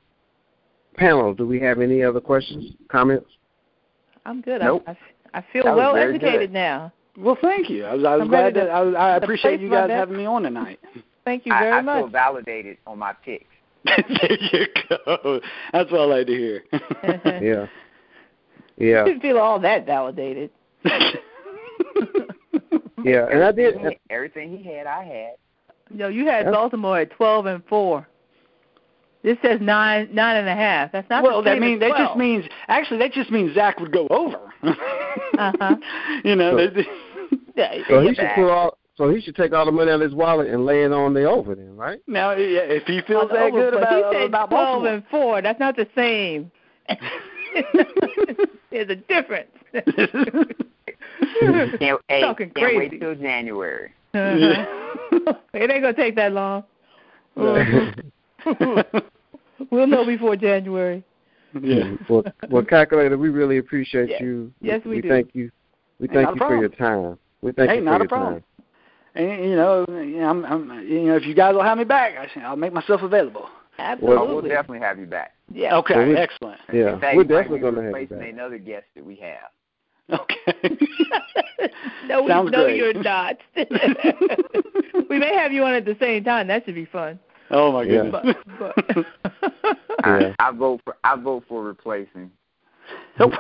panel, do we have any other questions, comments? I'm good. Nope. I, I, I feel That well very educated good. now. Well, thank you. I was, I was glad that I, was, I appreciate you guys having me on tonight. Thank you very I, I much. I feel validated on my picks. There you go. That's what I like to hear. Yeah. Yeah. You didn't feel all that validated. Yeah, and I did. Everything he had, I had. No, you had Baltimore at twelve and four. This says nine, nine and a half. That's not well. The That means that just twelve. means actually that just means Zach would go over. uh-huh. You know. So, yeah, so he should put all. So he should take all the money out of his wallet and lay it on the over then, right? Now, yeah, if he feels that over, good about he said about twelve Baltimore. and four. That's not the same. There's a difference. Can't, hey, Talking can't crazy. wait till January. Uh-huh. It ain't gonna take that long. We'll know before January. Yeah. Well, well, Calculator, we really appreciate yes. you. Yes, we, we do. Thank you. We Hey, thank not you a for your problem. time. We thank hey, you for not your a problem. time. And you know, you know, I'm, I'm, you know, if you guys will have me back, I, I'll make myself available. Absolutely. Well, we'll definitely have you back. Yeah. Okay. So we, excellent. Yeah, In fact, we're you might definitely be going to have you replacing back. another guest that we have. Okay. no, we, Sounds no, great. you're not. We may have you on at the same time. That should be fun. Oh my Yeah. goodness. But, but Yeah. I, I vote for I vote for replacing. Nope.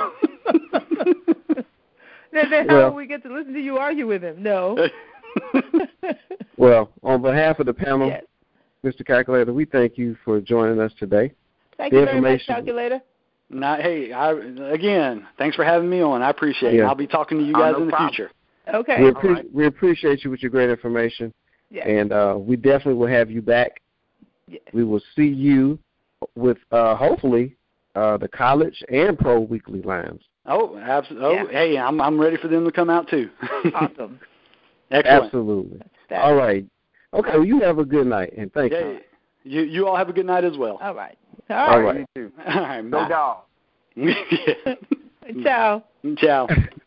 then, then Well- how will we get to listen to you argue with him? No. Well, on behalf of the panel, Yes. Mister Calculator, we thank you for joining us today. Thank The you very much, information- Calculator. Not, hey, I, again, thanks for having me on. I appreciate it. Yeah. I'll be talking to you Oh, guys no in the problem. future. Okay. We, appre- right. we appreciate you with your great information, Yes. and uh, we definitely will have you back. Yes. We will see you with, uh, hopefully, uh, the college and pro weekly lines. Oh, absolutely. Oh, Yeah. hey, I'm I'm ready for them to come out too. Awesome. Excellent. Absolutely. That's All right. Okay, well, you have a good night, and thank Yeah, you. you you all have a good night as well. All right. All All right. right. You too. All right, No bye. dog. Yeah. Ciao. Ciao.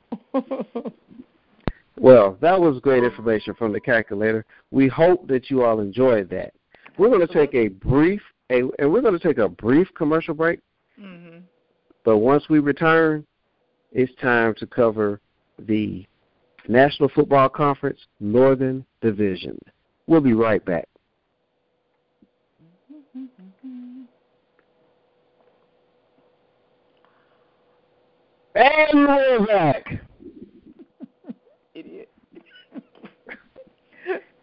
Well, that was great information from the Calculator. We hope that you all enjoyed that. We're going to take a brief, a, and we're going to take a brief commercial break. Mm-hmm. But once we return, it's time to cover the National Football Conference Northern Division. We'll be right back. And we're back. Idiot.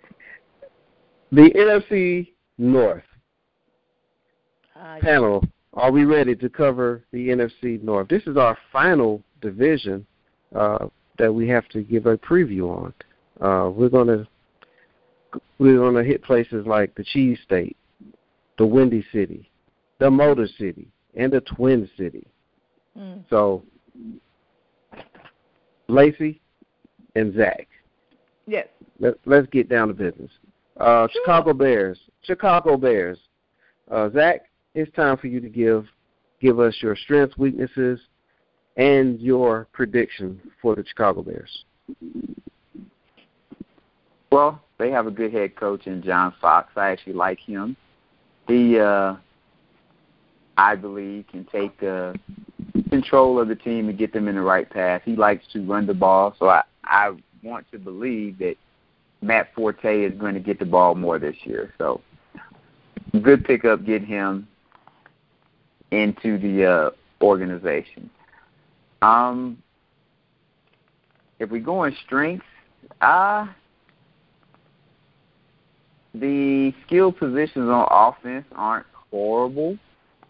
The N F C North Uh, panel are we ready to cover the N F C North? This is our final division uh, that we have to give a preview on. Uh, we're gonna we're gonna hit places like the Cheese State, the Windy City, the Motor City, and the Twin City. Mm. So, Lacey and Zach. Yes. Let, let's get down to business. Uh, sure. Chicago Bears. Chicago Bears. Uh, Zach, it's time for you to give give us your strengths, weaknesses, and your prediction for the Chicago Bears. Well, they have a good head coach in John Fox. I actually like him. He, uh, I believe, can take uh, control of the team and get them in the right path. He likes to run the ball, so I, I want to believe that Matt Forte is going to get the ball more this year. So good pickup, get him into the uh, organization. Um, if we go in strengths, uh, the skill positions on offense aren't horrible.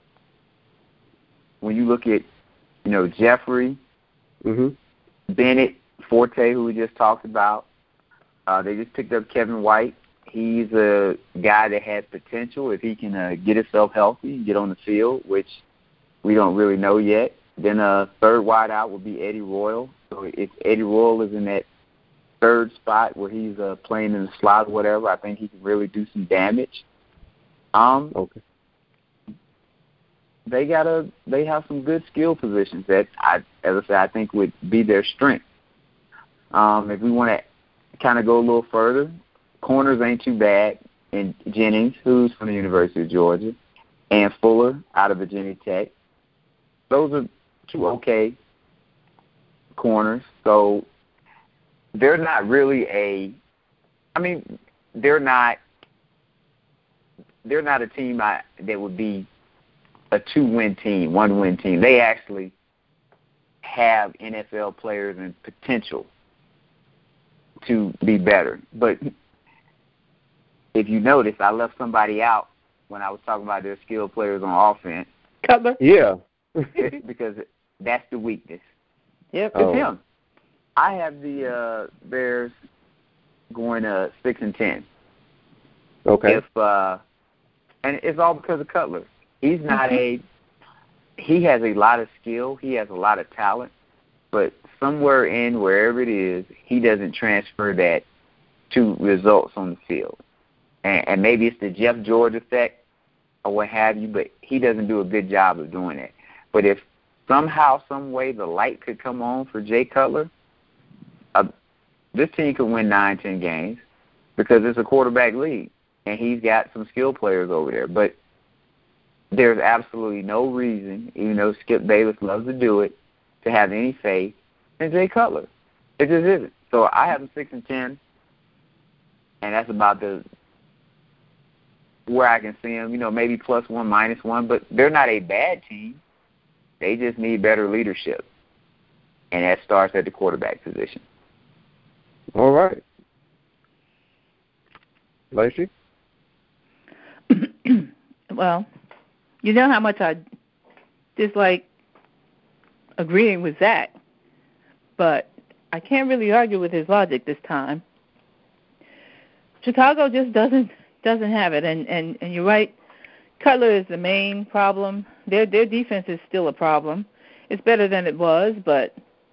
When you look at, you know, Jeffrey, mm-hmm. Bennett, Forte, who we just talked about, uh, they just picked up Kevin White. He's a guy that has potential if he can uh, get himself healthy and get on the field, which we don't really know yet. Then a uh, third wide out would be Eddie Royal. So if Eddie Royal is in that third spot where he's uh, playing in the slot or whatever, I think he can really do some damage. Um, okay. They got a they have some good skill positions that I, as I said, I think would be their strength. Um, if we want to kind of go a little further, corners ain't too bad. And Jennings, who's from the University of Georgia, and Fuller out of Virginia Tech. Those are two okay corners. So they're not really a. I mean, they're not. They're not a team I, that would be a two-win team, one-win team. They actually have N F L players and potential to be better. But if you notice, I left somebody out when I was talking about their skilled players on offense. Cutler? Yeah. Because that's the weakness. Yep. It's oh. him. I have the uh, Bears going uh, six and ten. Okay. If uh, and it's all because of Cutler. He's not a – he has a lot of skill. He has a lot of talent. But somewhere in wherever it is, he doesn't transfer that to results on the field. And, and maybe it's the Jeff George effect or what have you, but he doesn't do a good job of doing it. But if somehow, some way the light could come on for Jay Cutler, uh, this team could win nine, ten games because it's a quarterback league, and he's got some skill players over there. But there's absolutely no reason, even though Skip Bayless loves to do it, to have any faith in Jay Cutler. It just isn't. So I have them six and ten, and that's about the where I can see them. You know, maybe plus one, minus one, but they're not a bad team. They just need better leadership, and that starts at the quarterback position. All right, Lacey. Well, you know how much I dislike agreeing with Zach, but I can't really argue with his logic this time. Chicago just doesn't doesn't have it, and, and, and you're right. Cutler is the main problem. Their their defense is still a problem. It's better than it was, but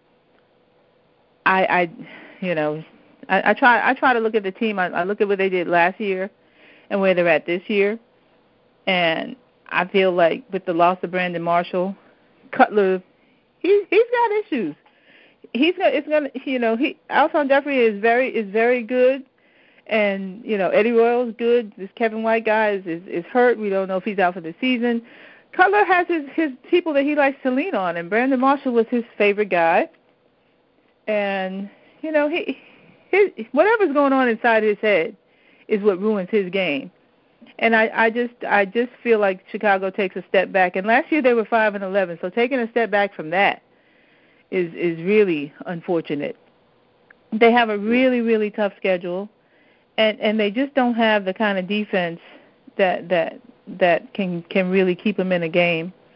I, I you know, I, I try I try to look at the team. I, I look at what they did last year and where they're at this year, and I feel like with the loss of Brandon Marshall, Cutler, he he's got issues. He's gonna it's gonna you know he Alshon Jeffrey is very is very good. And, you know, Eddie Royal's good. This Kevin White guy is, is, is hurt. We don't know if he's out for the season. Cutler has his, his people that he likes to lean on, and Brandon Marshall was his favorite guy. And, you know, he his, whatever's going on inside his head is what ruins his game. And I, I just I just feel like Chicago takes a step back. And last year they were five and eleven, so taking a step back from that is is really unfortunate. They have a really, really tough schedule. And and they just don't have the kind of defense that that that can can really keep them in a game.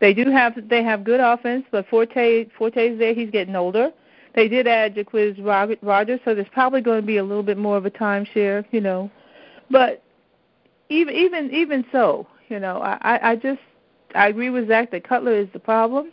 They do have they have good offense, but Forte Forte's there. He's getting older. They did add Jaquiz Rogers, so there's probably going to be a little bit more of a timeshare, you know. But even even even so, you know, I, I just I agree with Zach that Cutler is the problem.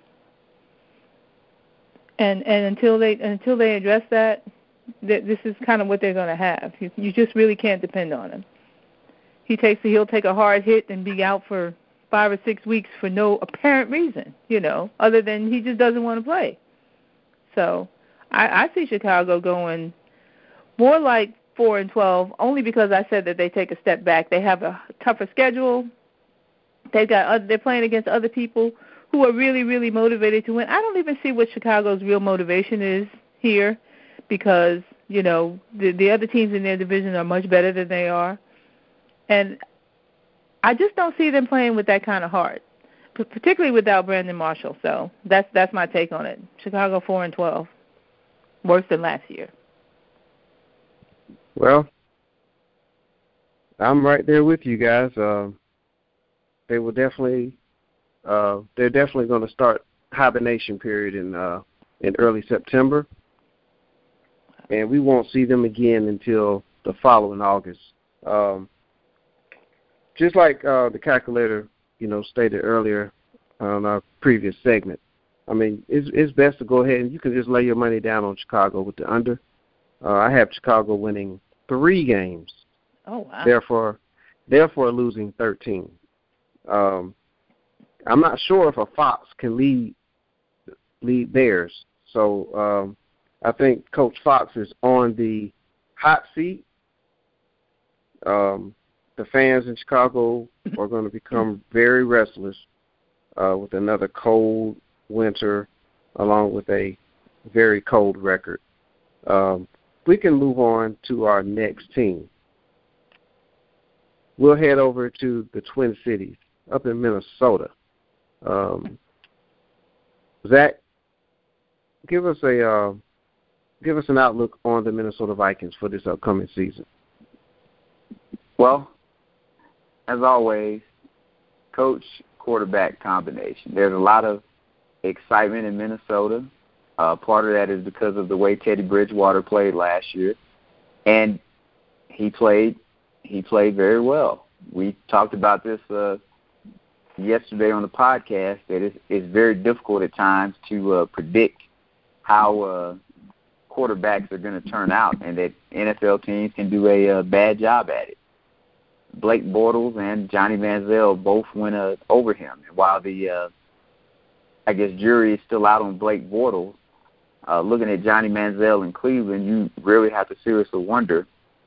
And and until they until they address that, th- this is kind of what they're going to have. You, you just really can't depend on him. He takes he'll take a hard hit and be out for five or six weeks for no apparent reason, you know, other than he just doesn't want to play. So I, I see Chicago going more like four and twelve, only because I said that they take a step back. They have a tougher schedule. They've got other, they're playing against other people who are really, really motivated to win. I don't even see what Chicago's real motivation is here, because you know the the other teams in their division are much better than they are, and I just don't see them playing with that kind of heart, particularly without Brandon Marshall. So that's that's my take on it. Chicago four and twelve, worse than last year. Well, I'm right there with you guys. Uh, they will definitely, uh, they're definitely going to start hibernation period in uh, in early September, and we won't see them again until the following August. Um, just like uh, the calculator, you know, stated earlier on our previous segment. I mean, it's, it's best to go ahead and you can just lay your money down on Chicago with the under. Uh, I have Chicago winning three games. Oh, wow. Therefore, therefore losing thirteen. Um, I'm not sure if a Fox can lead lead theirs. So um, I think Coach Fox is on the hot seat. Um, the fans in Chicago are going to become very restless uh, with another cold winter along with a very cold record. Um, we can move on to our next team. We'll head over to the Twin Cities up in Minnesota. Um, Zach, give us a uh, give us an outlook on the Minnesota Vikings for this upcoming season. Well, as always, coach quarterback combination. There's a lot of excitement in Minnesota. Uh, part of that is because of the way Teddy Bridgewater played last year, and he played he played very well. We talked about this uh, yesterday on the podcast, that it's, it's very difficult at times to uh, predict how uh, quarterbacks are going to turn out, and that N F L teams can do a uh, bad job at it. Blake Bortles and Johnny Manziel both went uh, over him. And while the, uh, I guess, jury is still out on Blake Bortles, uh, looking at Johnny Manziel in Cleveland, you really have to seriously wonder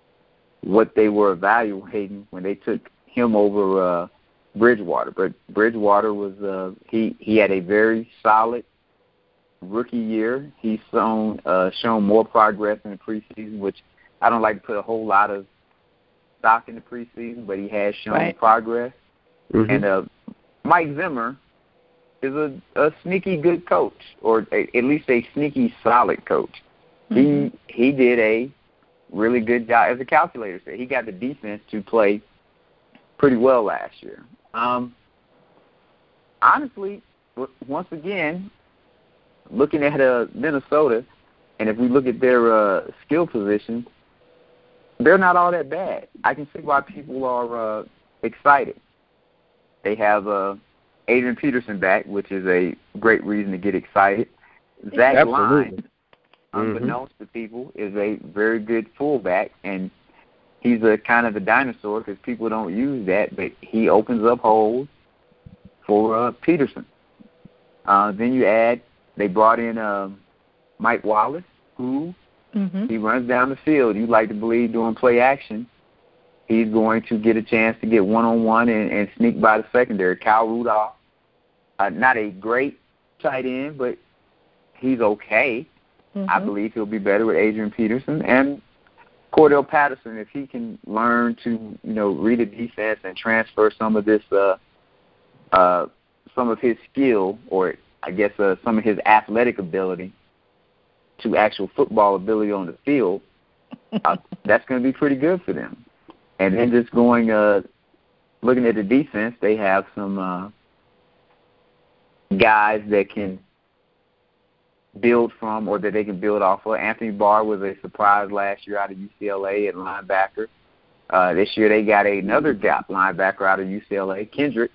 what they were evaluating when they took him over uh, Bridgewater. But Bridgewater was uh, he he had a very solid rookie year. He's shown uh, shown more progress in the preseason, which I don't like to put a whole lot of stock in the preseason, but he has shown right. progress. Mm-hmm. And uh, Mike Zimmer is a, a sneaky good coach, or a, at least a sneaky solid coach. Mm-hmm. He he did a really good job, as the calculator said. He got the defense to play pretty well last year. Um, honestly, once again, looking at uh, Minnesota, and if we look at their uh, skill positions, they're not all that bad. I can see why people are uh, excited. They have uh, Adrian Peterson back, which is a great reason to get excited. Zach Absolutely. Line, unbeknownst mm-hmm. to people, is a very good fullback, and he's a kind of a dinosaur because people don't use that, but he opens up holes for uh, Peterson. Uh, then you add, they brought in uh, Mike Wallace, who mm-hmm. he runs down the field. You like to believe during play action, he's going to get a chance to get one-on-one and, and sneak by the secondary. Kyle Rudolph, uh, not a great tight end, but he's okay. Mm-hmm. I believe he'll be better with Adrian Peterson. And Cordell Patterson, if he can learn to, you know, read a defense and transfer some of this, uh, uh, some of his skill, or I guess uh, some of his athletic ability to actual football ability on the field, uh, that's going to be pretty good for them. And then just going, uh, looking at the defense, they have some uh, guys that can build from or that they can build off of. Anthony Barr was a surprise last year out of U C L A at linebacker. Uh, this year they got another gap linebacker out of U C L A, Kendrick.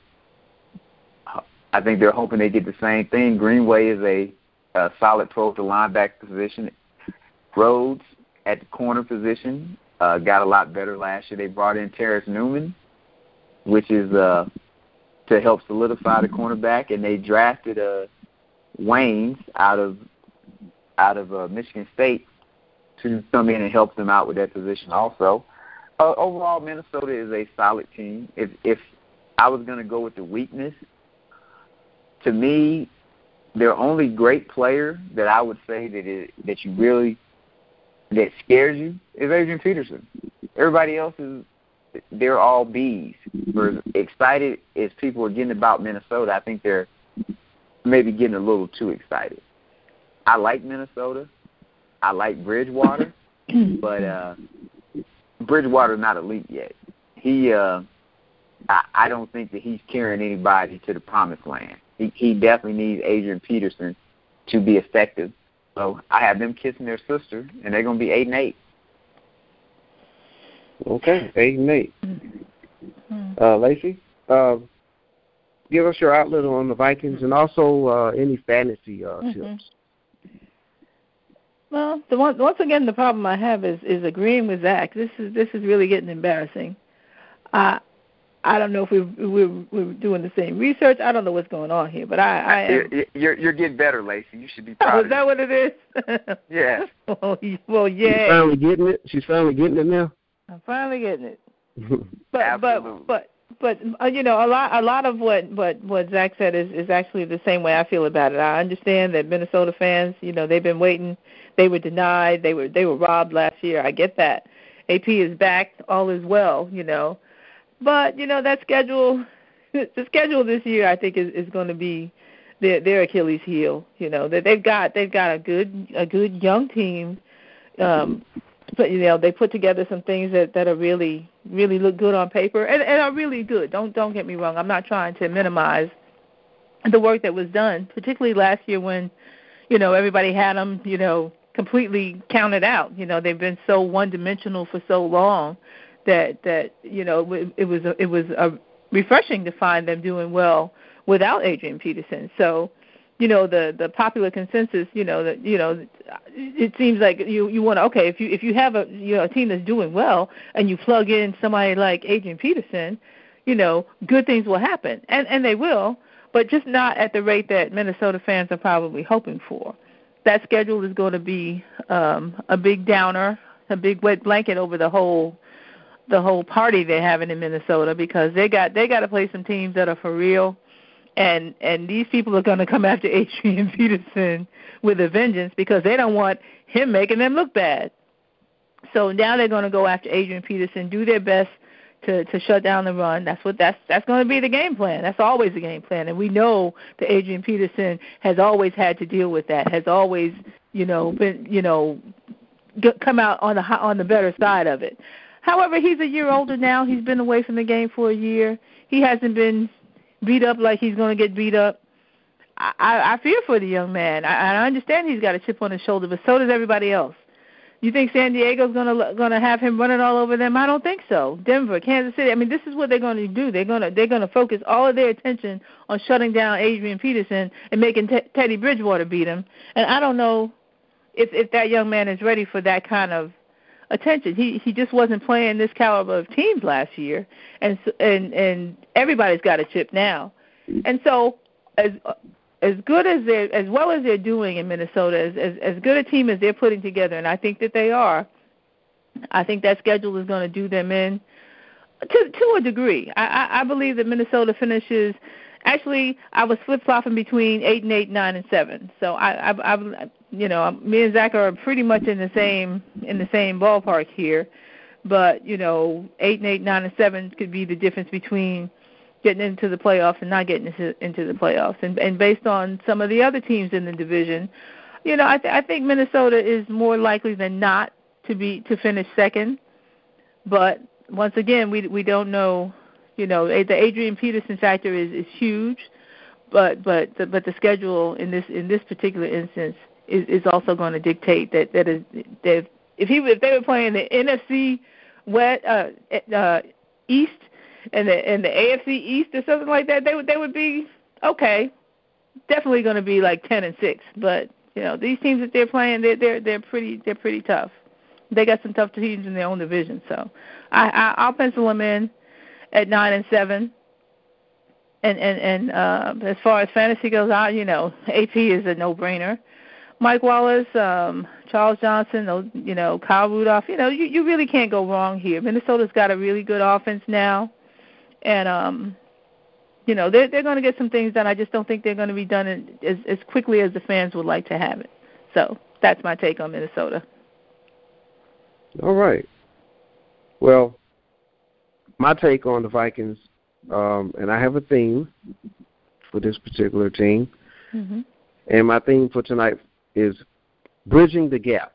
I think they're hoping they get the same thing. Greenway is a, a solid pro at the linebacker position. Rhodes at the corner position uh, got a lot better last year. They brought in Terrence Newman, which is uh, to help solidify the cornerback, and they drafted uh, Waynes out of out of uh, Michigan State to come in and help them out with that position also. Uh, overall, Minnesota is a solid team. If if I was going to go with the weakness, to me, their only great player that I would say that it, that you really that scares you is Adrian Peterson. Everybody else is they're all B's. For excited as people are getting about Minnesota, I think they're maybe getting a little too excited. I like Minnesota. I like Bridgewater, but uh, Bridgewater's not elite yet. He, uh, I, I don't think that he's carrying anybody to the promised land. He, he definitely needs Adrian Peterson to be effective. So I have them kissing their sister, and they're going to be eight and eight. Okay, eight and eight. Uh, Lacey, uh, give us your outlet on the Vikings and also uh, any fantasy uh, mm-hmm. tips. Well, the one, once again, the problem I have is, is agreeing with Zach. This is this is really getting embarrassing. Uh, I don't know if we we're, we're doing the same research. I don't know what's going on here, but I, I am. You're, you're you're getting better, Lacey. You should be proud. Oh, of is that you. what it is? Yeah. well, well, yeah. She's finally getting it. She's finally getting it now. I'm finally getting it. But Absolutely. but but but uh, you know, a lot a lot of what, what, what Zach said is, is actually the same way I feel about it. I understand that Minnesota fans, you know, they've been waiting. They were denied. They were they were robbed last year. I get that. A P is back. All is well. You know, but you know that schedule, the schedule this year, I think is, is going to be their their Achilles heel. You know that they've got they've got a good a good young team. Um, But, you know, they put together some things that, that are really, really look good on paper and, and are really good. Don't don't get me wrong. I'm not trying to minimize the work that was done, particularly last year when, you know, everybody had them, you know, completely counted out. You know, they've been so one-dimensional for so long that, that you know, it, it was a, it was a refreshing to find them doing well without Adrian Peterson. So, you know, the, the popular consensus, you know, that you know, it seems like you, you want to, okay, if you if you have a you know a team that's doing well and you plug in somebody like Adrian Peterson, you know, good things will happen, and and they will, but just not at the rate that Minnesota fans are probably hoping for. That schedule is going to be um, a big downer, a big wet blanket over the whole the whole party they're having in Minnesota because they got they got to play some teams that are for real. And and these people are going to come after Adrian Peterson with a vengeance because they don't want him making them look bad. So now they're going to go after Adrian Peterson, do their best to, to shut down the run. That's what that's that's going to be the game plan. That's always the game plan. And we know that Adrian Peterson has always had to deal with that. Has always you know been you know come out on the on the better side of it. However, he's a year older now. He's been away from the game for a year. He hasn't been beat up like he's going to get beat up. I, I, I fear for the young man. I, I understand he's got a chip on his shoulder, but so does everybody else. You think San Diego's going to going to have him running all over them? I don't think so. Denver, Kansas City. I mean, this is what they're going to do. They're going to they're going to focus all of their attention on shutting down Adrian Peterson and making T- Teddy Bridgewater beat him. And I don't know if if that young man is ready for that kind of attention. He he just wasn't playing this caliber of teams last year, and and and everybody's got a chip now. And so as as good as they as well as they're doing in Minnesota, as, as as good a team as they're putting together, and I think that they are, I think that schedule is going to do them in to to a degree. I, I, I believe that Minnesota finishes. Actually, I was flip-flopping between eight and eight, nine and seven. So I, I, I, you know, me and Zach are pretty much in the same in the same ballpark here. But you know, eight and eight, nine and seven could be the difference between getting into the playoffs and not getting into, into the playoffs. And, and based on some of the other teams in the division, you know, I, th- I think Minnesota is more likely than not to be to finish second. But once again, we we don't know. You know, the Adrian Peterson factor is, is huge, but but the, but the schedule in this in this particular instance is, is also going to dictate that that is that if he if they were playing the N F C West uh, uh, East and the and the A F C East or something like that, they would they would be okay. Definitely going to be like ten and six, but you know these teams that they're playing, they're they're they're pretty they're pretty tough. They got some tough teams in their own division, so I, I I'll pencil them in at nine and seven. And and and uh, as far as fantasy goes, I you know A P is a no-brainer. Mike Wallace, um, Charles Johnson, you know Kyle Rudolph. You know you you really can't go wrong here. Minnesota's got a really good offense now, and um. You know, they're, they're going to get some things done. I just don't think they're going to be done in, as, as quickly as the fans would like to have it. So that's my take on Minnesota. All right. Well, my take on the Vikings, um, and I have a theme for this particular team. Mm-hmm. And my theme for tonight is bridging the gap.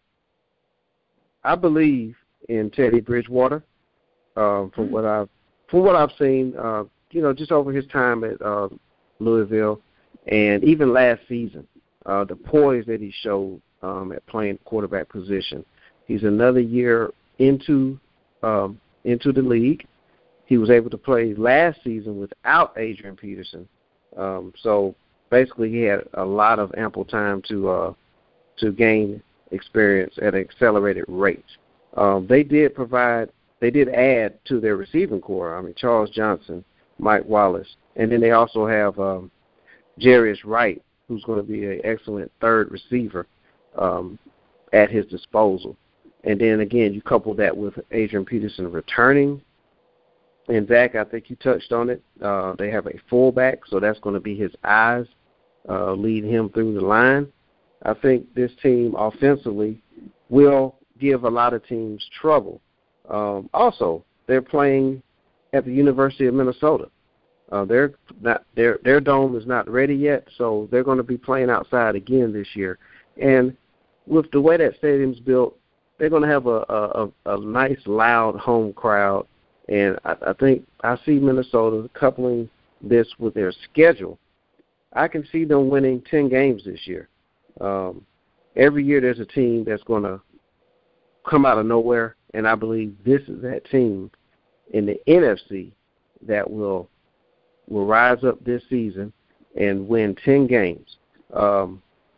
I believe in Teddy Bridgewater uh, from mm-hmm. what I've from what I've seen. Uh, You know, just over his time at uh, Louisville, and even last season, uh, the poise that he showed um, at playing quarterback position. He's another year into um, into the league. He was able to play last season without Adrian Peterson, um, so basically he had a lot of ample time to uh, to gain experience at an accelerated rate. Um, they did provide, they did add to their receiving core. I mean, Charles Johnson, Mike Wallace, and then they also have um, Jarius Wright, who's going to be an excellent third receiver um, at his disposal. And then, again, you couple that with Adrian Peterson returning. And, Zach, I think you touched on it. Uh, they have a fullback, so that's going to be his eyes, uh, lead him through the line. I think this team offensively will give a lot of teams trouble. Um, also, they're playing at the University of Minnesota. Uh, they're not, their their dome is not ready yet, so they're going to be playing outside again this year. And with the way that stadium's built, they're going to have a, a, a nice, loud home crowd. And I, I think I see Minnesota coupling this with their schedule. I can see them winning ten games this year. Um, every year there's a team that's going to come out of nowhere, and I believe this is that team in the N F C that will will rise up this season and win ten games. Um,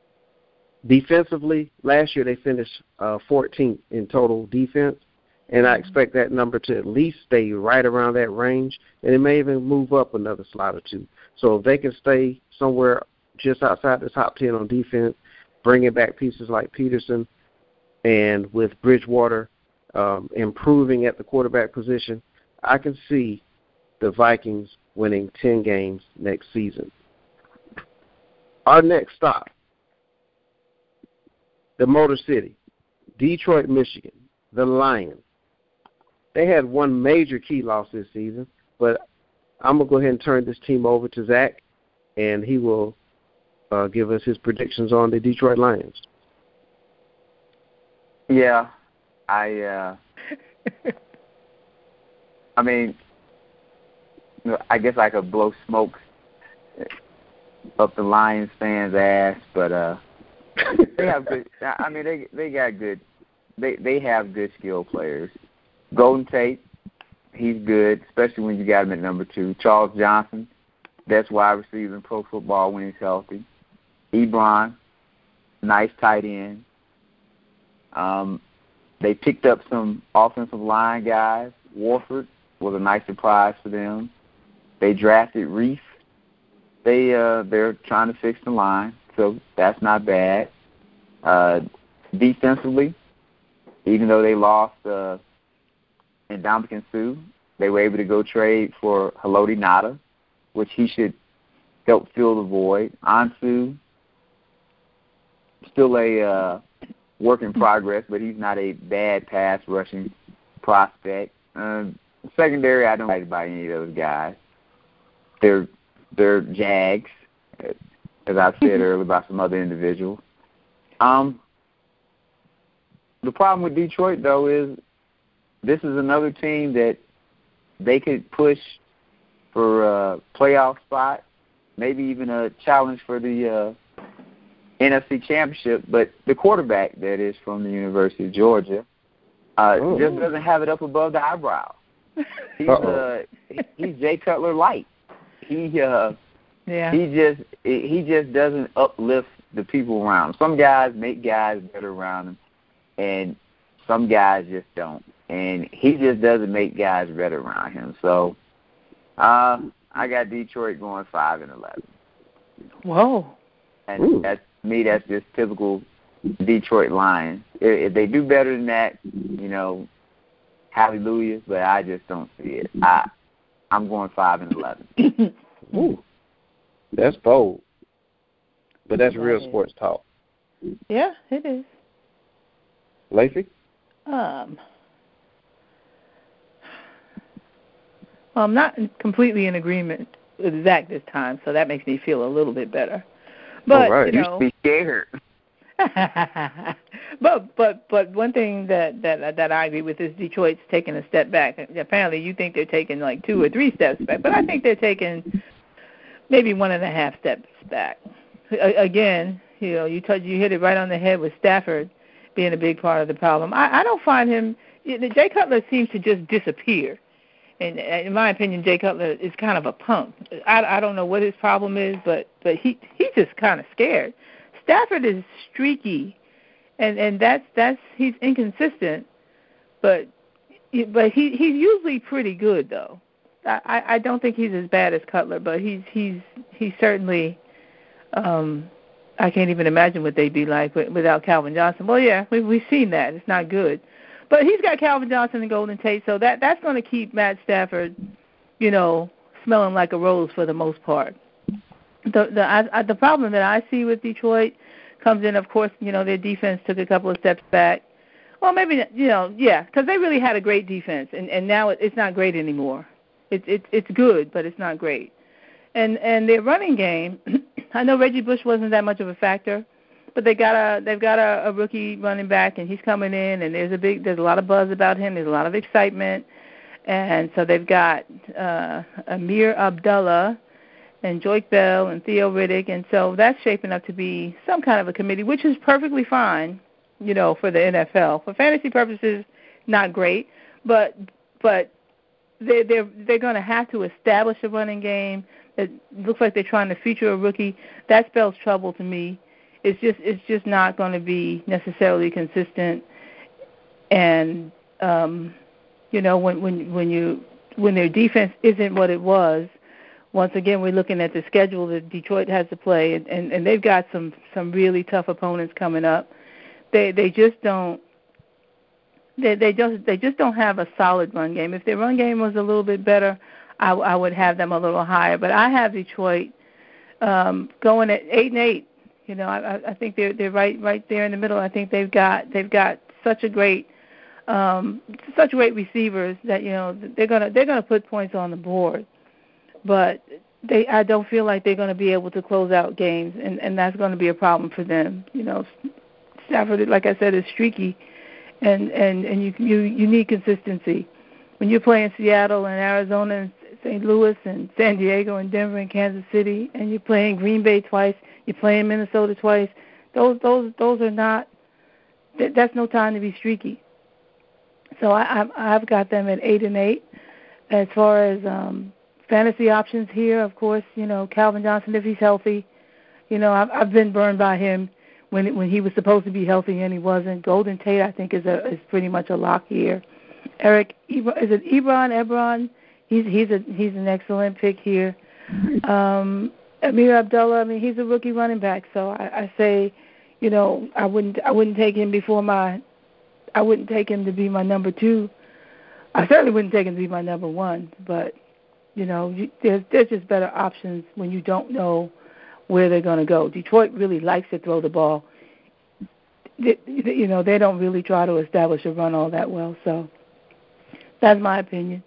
defensively, last year they finished uh, fourteenth in total defense, and I expect that number to at least stay right around that range, and it may even move up another slot or two. So if they can stay somewhere just outside the top ten on defense, bringing back pieces like Peterson, and with Bridgewater um, improving at the quarterback position, I can see the Vikings winning ten games next season. Our next stop, the Motor City, Detroit, Michigan, the Lions. They had one major key loss this season, but I'm going to go ahead and turn this team over to Zach, and he will uh, give us his predictions on the Detroit Lions. Yeah, I uh, I mean, I guess I could blow smoke up the Lions fans' ass, but uh, they have good. I mean, they they got good. They they have good skill players. Golden Tate, he's good, especially when you got him at number two. Charles Johnson, that's wide receiver in pro football when he's healthy. Ebron, nice tight end. Um, they picked up some offensive line guys. Warford was a nice surprise for them. They drafted Reef. They uh, they're trying to fix the line, so that's not bad. Uh, defensively, even though they lost uh, Ndamukong Suh, they were able to go trade for Haloti Ngata, which he should help fill the void. Ansu, still a uh, work in progress, but he's not a bad pass rushing prospect. Uh, secondary, I don't like about any of those guys. They're they're Jags, as I said earlier about some other individuals. Um, the problem with Detroit, though, is this is another team that they could push for a playoff spot, maybe even a challenge for the uh, N F C Championship. But the quarterback, that is from the University of Georgia, uh, oh. just doesn't have it up above the eyebrow. He's uh, he's Jay Cutler light. He uh, yeah. he just he just doesn't uplift the people around him. Some guys make guys better around him, and some guys just don't. And he just doesn't make guys better around him. So uh, I got Detroit going five and eleven. Whoa. And Ooh. that's me. That's just typical Detroit Lions. If, if they do better than that, you know, hallelujah. But I just don't see it. I I'm going five and eleven. Ooh. That's bold. But that's that real is. sports talk. Yeah, it is. Lacey? Um, well, I'm not completely in agreement with Zach this time, so that makes me feel a little bit better. But, All right. you know, be scared. but but but one thing that, that that I agree with is Detroit's taking a step back. Apparently, you think they're taking like two or three steps back, but I think they're taking maybe one and a half steps back. Again, you know, you touch, you hit it right on the head with Stafford being a big part of the problem. I, I don't find him. Jay Cutler seems to just disappear. And in my opinion, Jay Cutler is kind of a punk. I, I don't know what his problem is, but but he he's just kind of scared. Stafford is streaky, and, and that's that's he's inconsistent, but but he he's usually pretty good though. I, I don't think he's as bad as Cutler, but he's he's he's certainly. Um, I can't even imagine what they'd be like without Calvin Johnson. Well, yeah, we, we've seen that. It's not good. But he's got Calvin Johnson and Golden Tate, so that that's going to keep Matt Stafford, you know, smelling like a rose for the most part. The the I, I, the problem that I see with Detroit comes in, of course, you know, their defense took a couple of steps back. Well, maybe, you know, yeah, because they really had a great defense, and, and now it, it's not great anymore. It's it's it's good, but it's not great. And and their running game, I know Reggie Bush wasn't that much of a factor, but they got a they've got a, a rookie running back, and he's coming in, and there's a big there's a lot of buzz about him. There's a lot of excitement, and so they've got uh, Amir Abdullah and Joique Bell and Theo Riddick, and so that's shaping up to be some kind of a committee, which is perfectly fine, you know, for the N F L. For fantasy purposes, not great, but but they they're they're going to have to establish a running game. It looks like they're trying to feature a rookie. That spells trouble to me. It's just it's just not going to be necessarily consistent. And um, you know, when when when you when their defense isn't what it was, once again we're looking at the schedule that Detroit has to play, and, and, and they've got some, some really tough opponents coming up. They they just don't they they just they just don't have a solid run game. If their run game was a little bit better, I, I would have them a little higher, but I have Detroit um, going at eight and eight. You know, I, I think they're they're right right there in the middle. I think they've got they've got such a great um, such great receivers that you know they're gonna they're gonna put points on the board, but they I don't feel like they're gonna be able to close out games, and, and that's going to be a problem for them. You know, Stafford, like I said, is streaky, and and and you you you need consistency. When you're playing Seattle and Arizona and Saint Louis and San Diego and Denver and Kansas City, and you're playing Green Bay twice, you're playing Minnesota twice, those those those are not. That's no time to be streaky. So I, I've got them at eight and eight. As far as um, fantasy options here, of course, you know Calvin Johnson if he's healthy. You know I've, I've been burned by him when it, when he was supposed to be healthy and he wasn't. Golden Tate I think is a is pretty much a lock here. Eric, is it Ebron? Ebron? He's he's a he's an excellent pick here. Um, Amir Abdullah, I mean he's a rookie running back, so I, I say, you know, I wouldn't I wouldn't take him before my, I wouldn't take him to be my number two. I certainly wouldn't take him to be my number one, but you know, you, there's there's just better options when you don't know where they're going to go. Detroit really likes to throw the ball. They, you know, they don't really try to establish a run all that well, so. That's my opinion.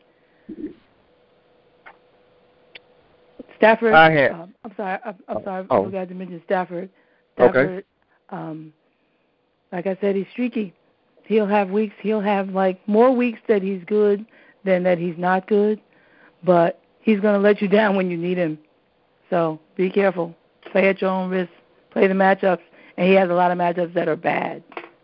Stafford. I have. Um, I'm sorry. I'm, I'm sorry. Oh. I forgot to mention Stafford. Stafford. Okay. Um, like I said, he's streaky. He'll have weeks. He'll have like more weeks that he's good than that he's not good. But he's going to let you down when you need him. So be careful. Play at your own risk. Play the matchups, and he has a lot of matchups that are bad.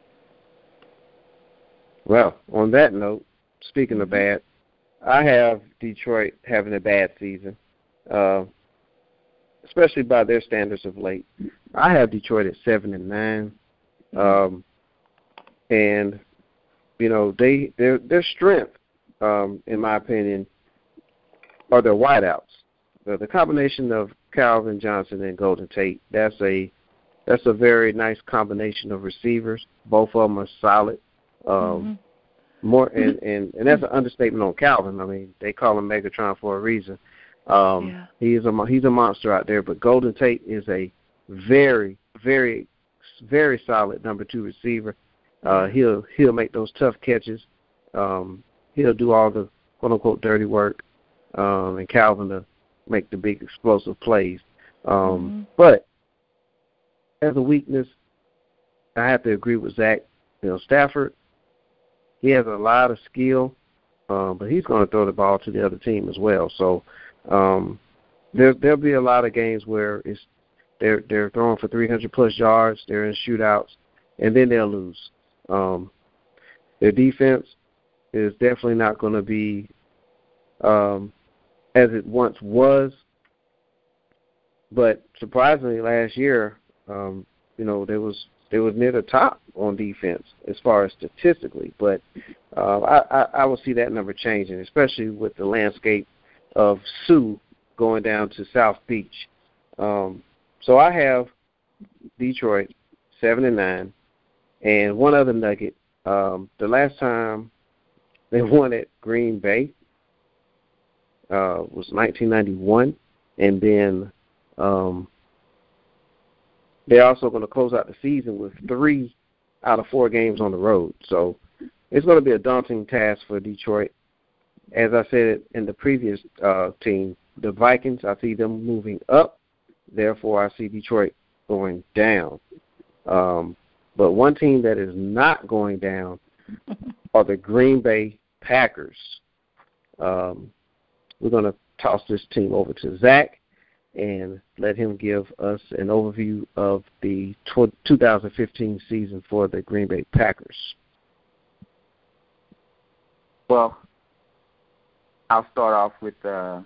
Well, on that note, speaking of bad, I have Detroit having a bad season, uh, especially by their standards of late. I have Detroit at seven and nine, um, and you know they their their strength, um, in my opinion, are their wideouts. The, the combination of Calvin Johnson and Golden Tate, that's a that's a very nice combination of receivers. Both of them are solid. Um, mm-hmm. More and, and, and that's an understatement on Calvin. I mean, they call him Megatron for a reason. Um, yeah. He is a he's a monster out there. But Golden Tate is a very, very, very solid number two receiver. Uh, he'll he'll make those tough catches. Um, he'll do all the quote unquote dirty work, um, and Calvin to make the big explosive plays. Um, mm-hmm. But as a weakness, I have to agree with Zach. You know, Stafford. He has a lot of skill, uh, but he's going to throw the ball to the other team as well. So um, there there'll be a lot of games where it's they're they're throwing for three hundred plus yards. They're in shootouts, and then they'll lose. Um, their defense is definitely not going to be um, as it once was. But surprisingly, last year, um, you know, there was. They was near the top on defense as far as statistically, but uh, I, I, I will see that number changing, especially with the landscape of Sioux going down to South Beach. Um, so I have Detroit seven and nine, and one other nugget. Um, the last time they won at Green Bay uh, was nineteen ninety-one, and then. Um, They're also going to close out the season with three out of four games on the road. So it's going to be a daunting task for Detroit. As I said in the previous uh, team, the Vikings, I see them moving up. Therefore, I see Detroit going down. Um, but one team that is not going down are the Green Bay Packers. Um, we're going to toss this team over to Zach and let him give us an overview of the two thousand fifteen season for the Green Bay Packers. Well, I'll start off with uh,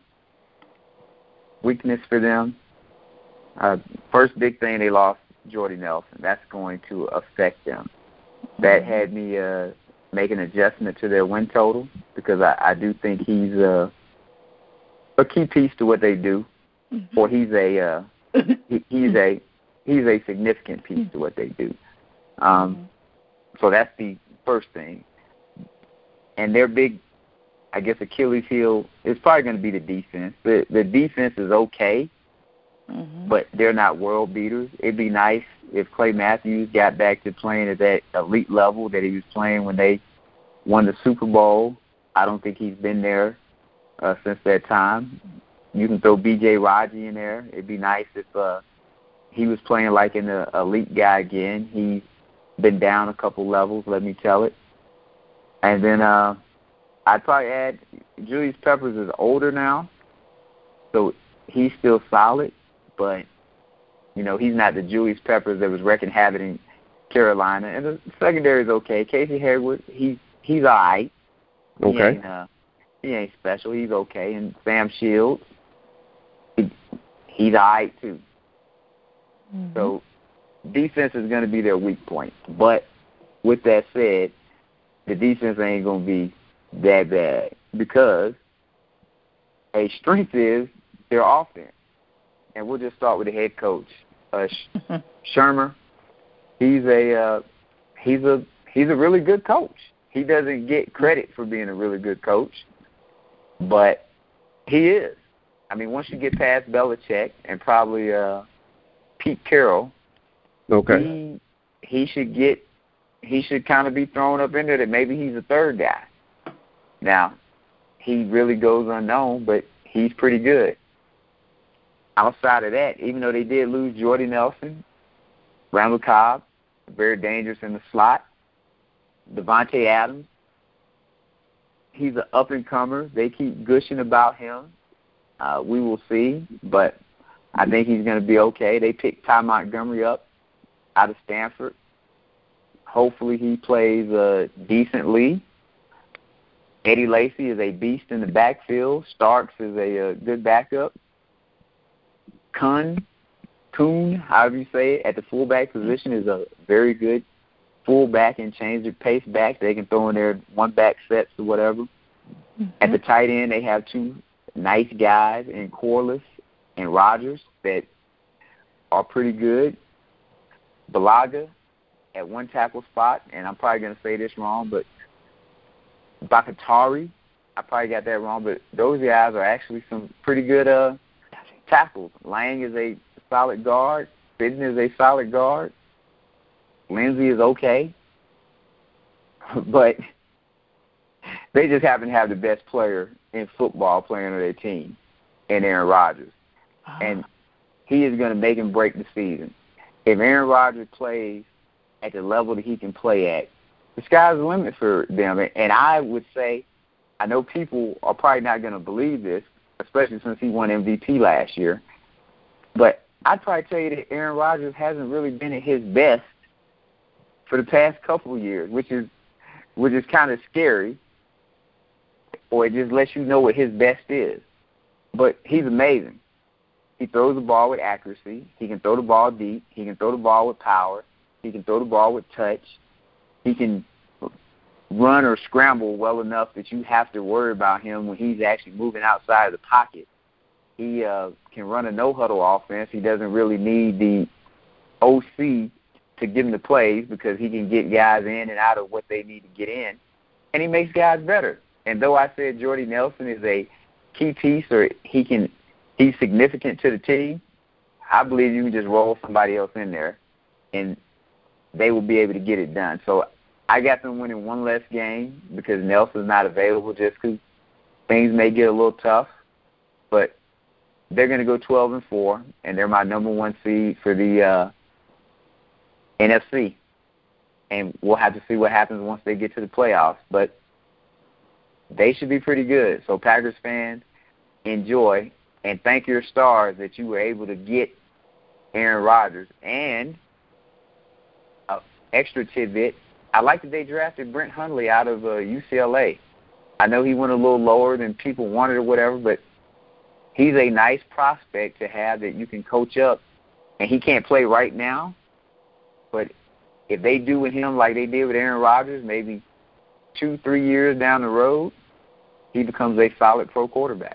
weakness for them. Uh, first big thing, they lost Jordy Nelson. That's going to affect them. That had me uh, make an adjustment to their win total because I, I do think he's a, a key piece to what they do. Mm-hmm. Or he's a uh, he, he's a he's a significant piece to what they do. Um, mm-hmm. So that's the first thing. And their big, I guess, Achilles heel is probably going to be the defense. The the defense is okay, mm-hmm. but they're not world beaters. It'd be nice if Clay Matthews got back to playing at that elite level that he was playing when they won the Super Bowl. I don't think he's been there uh, since that time. You can throw B J Raji in there. It'd be nice if uh, he was playing like an uh, elite guy again. He's been down a couple levels, let me tell it. And then uh, I'd probably add Julius Peppers is older now, so he's still solid, but, you know, he's not the Julius Peppers that was wrecking havoc in Carolina. And the secondary is okay. Casey Hayward, he's, he's all right. Okay. He ain't, uh, he ain't special. He's okay. And Sam Shields, he's all right, too. Mm-hmm. So defense is going to be their weak point. But with that said, the defense ain't going to be that bad because a strength is their offense. And we'll just start with the head coach, uh, Shermer. He's a uh, he's a he's a really good coach. He doesn't get credit for being a really good coach, but he is. I mean, once you get past Belichick and probably uh, Pete Carroll, okay, he, he should get he should kind of be thrown up in there that maybe he's a third guy. Now, he really goes unknown, but he's pretty good. Outside of that, even though they did lose Jordy Nelson, Randall Cobb, very dangerous in the slot, Devontae Adams, he's an up-and-comer. They keep gushing about him. Uh, we will see. But I think he's going to be okay. They picked Ty Montgomery up out of Stanford. Hopefully he plays uh, decently. Eddie Lacy is a beast in the backfield. Starks is a, a good backup. Kuhn, Kuhn, however you say it, at the fullback position is a very good fullback and change their pace back. They can throw in their one-back sets or whatever. Mm-hmm. At the tight end, they have two nice guys in Corliss and Rogers that are pretty good. Balaga at one tackle spot, and I'm probably going to say this wrong, but Bakatari, I probably got that wrong, but those guys are actually some pretty good uh, tackles. Lang is a solid guard. Fitton is a solid guard. Lindsey is okay. But they just happen to have the best player in football playing on their team, in Aaron Rodgers. Uh-huh. And he is going to make and break the season. If Aaron Rodgers plays at the level that he can play at, the sky's the limit for them. And I would say, I know people are probably not going to believe this, especially since he won M V P last year, but I'd probably tell you that Aaron Rodgers hasn't really been at his best for the past couple of years, which is which is kind of scary, or it just lets you know what his best is. But he's amazing. He throws the ball with accuracy. He can throw the ball deep. He can throw the ball with power. He can throw the ball with touch. He can run or scramble well enough that you have to worry about him when he's actually moving outside of the pocket. He uh, can run a no-huddle offense. He doesn't really need the O C to give him the plays because he can get guys in and out of what they need to get in, and he makes guys better. And though I said Jordy Nelson is a key piece or he can he's significant to the team, I believe you can just roll somebody else in there, and they will be able to get it done. So I got them winning one less game because Nelson's not available just because things may get a little tough. But they're going to go twelve and four, and they're my number one seed for the uh, N F C. And we'll have to see what happens once they get to the playoffs. But they should be pretty good. So Packers fans, enjoy, and thank your stars that you were able to get Aaron Rodgers. And an extra tidbit, I like that they drafted Brent Hundley out of uh, U C L A. I know he went a little lower than people wanted or whatever, but he's a nice prospect to have that you can coach up. And he can't play right now, but if they do with him like they did with Aaron Rodgers, maybe two, three years down the road, he becomes a solid pro quarterback.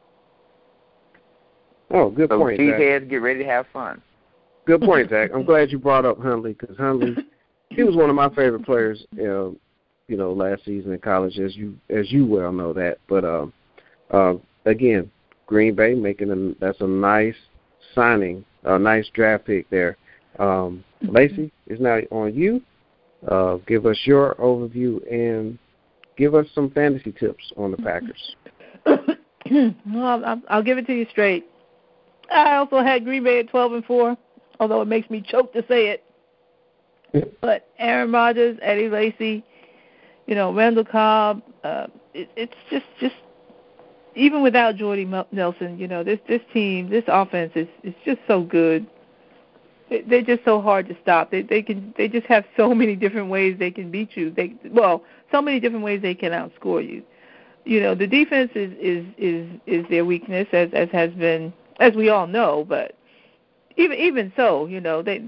Oh, good so point, So Zach. heads, get ready to have fun. Good point, Zach. I'm glad you brought up Hundley because Hundley, he was one of my favorite players, uh, you know, last season in college, as you as you well know that. But um, uh, again, Green Bay making a that's a nice signing, a nice draft pick there. Um, Lacey, it's now on you. Uh, give us your overview and give us some fantasy tips on the Packers. Well, I'll, I'll give it to you straight. I also had Green Bay at twelve and four, although it makes me choke to say it. But Aaron Rodgers, Eddie Lacy, you know, Randall Cobb, uh, it, it's just, just even without Jordy Nelson, you know, this this team, this offense is is just so good. They're just so hard to stop. They they can they just have so many different ways they can beat you. They well, so many different ways they can outscore you. You know, the defense is is is, is their weakness, as as has been, as we all know. But even even so, you know, they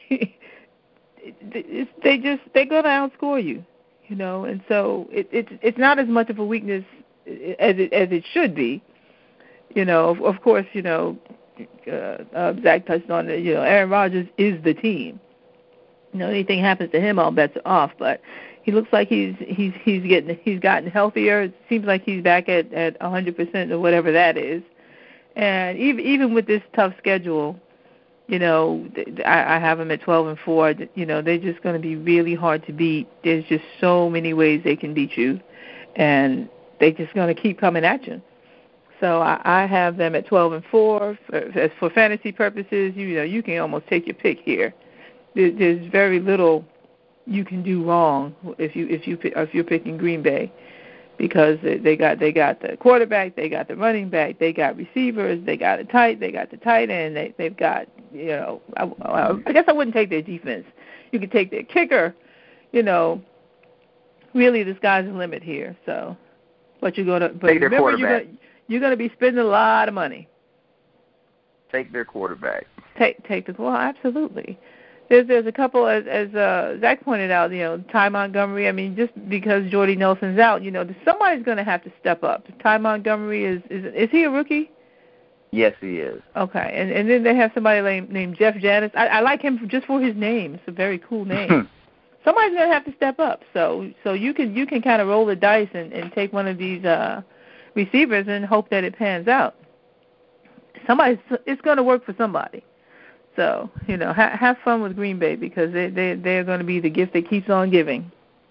they just they're gonna outscore you. You know, and so it, it's it's not as much of a weakness as it as it should be. You know, of, of course, you know. Uh, uh, Zach touched on it. You know, Aaron Rodgers is the team. You know, anything happens to him, all bets are off. But he looks like he's he's he's getting he's gotten healthier. It seems like he's back at at one hundred percent or whatever that is. And even even with this tough schedule, you know, I, I have them at twelve and four. You know, they're just going to be really hard to beat. There's just so many ways they can beat you, and they're just going to keep coming at you. So I, I have them at twelve and four. For, as for fantasy purposes, you know, you can almost take your pick here. There, there's very little you can do wrong if you if you if you're picking Green Bay. because they, they got they got the quarterback, they got the running back, they got receivers, they got a tight, they got the tight end, they they've got you know I, I guess I wouldn't take their defense. You could take their kicker, you know. Really, the sky's the limit here. So, but you're gonna but take their remember you're quarterback. gonna you're gonna be spending a lot of money. Take their quarterback. Take take the well, absolutely. There's there's a couple as as uh, Zach pointed out. You know, Ty Montgomery. I mean, just because Jordy Nelson's out, you know, somebody's going to have to step up. Ty Montgomery is is is he a rookie? Yes, he is. Okay, and and then they have somebody named, named Jeff Janis. I, I like him just for his name. It's a very cool name. Somebody's going to have to step up. So so you can you can kind of roll the dice and, and take one of these uh, receivers and hope that it pans out. Somebody, it's going to work for somebody. So, you know, ha- have fun with Green Bay because they, they, they're going to be the gift that keeps on giving.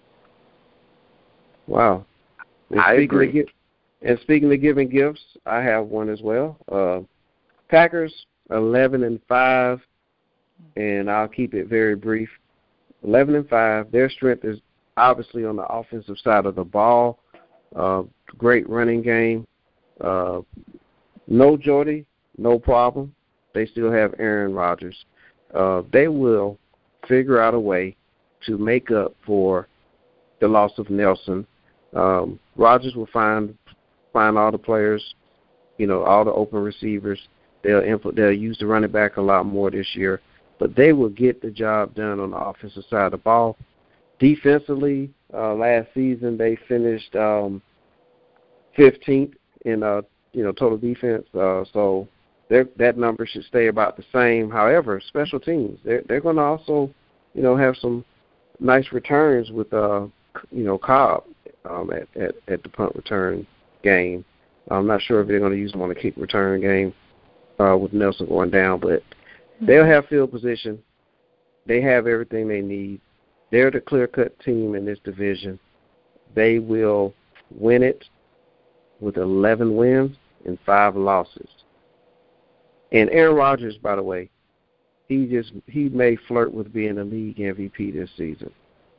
Wow. And I agree. Of, and speaking of giving gifts, I have one as well. Uh, Packers, eleven and five, and I'll keep it very brief. eleven and five. Their strength is obviously on the offensive side of the ball. Uh, great running game. Uh, no Jordy, no problem. They still have Aaron Rodgers. Uh, they will figure out a way to make up for the loss of Nelson. Um, Rodgers will find find all the players, you know, all the open receivers. They'll impl- they'll use the running back a lot more this year, but they will get the job done on the offensive side of the ball. Defensively, uh, last season they finished um, fifteenth in uh, you know total defense. Uh, so. That number should stay about the same. However, special teams, they're, they're going to also, you know, have some nice returns with, uh, you know, Cobb um, at, at, at the punt return game. I'm not sure if they're going to use him on the kick return game uh, with Nelson going down, but they'll have field position. They have everything they need. They're the clear-cut team in this division. They will win it with eleven wins and five losses. And Aaron Rodgers, by the way, he just he may flirt with being a league M V P this season.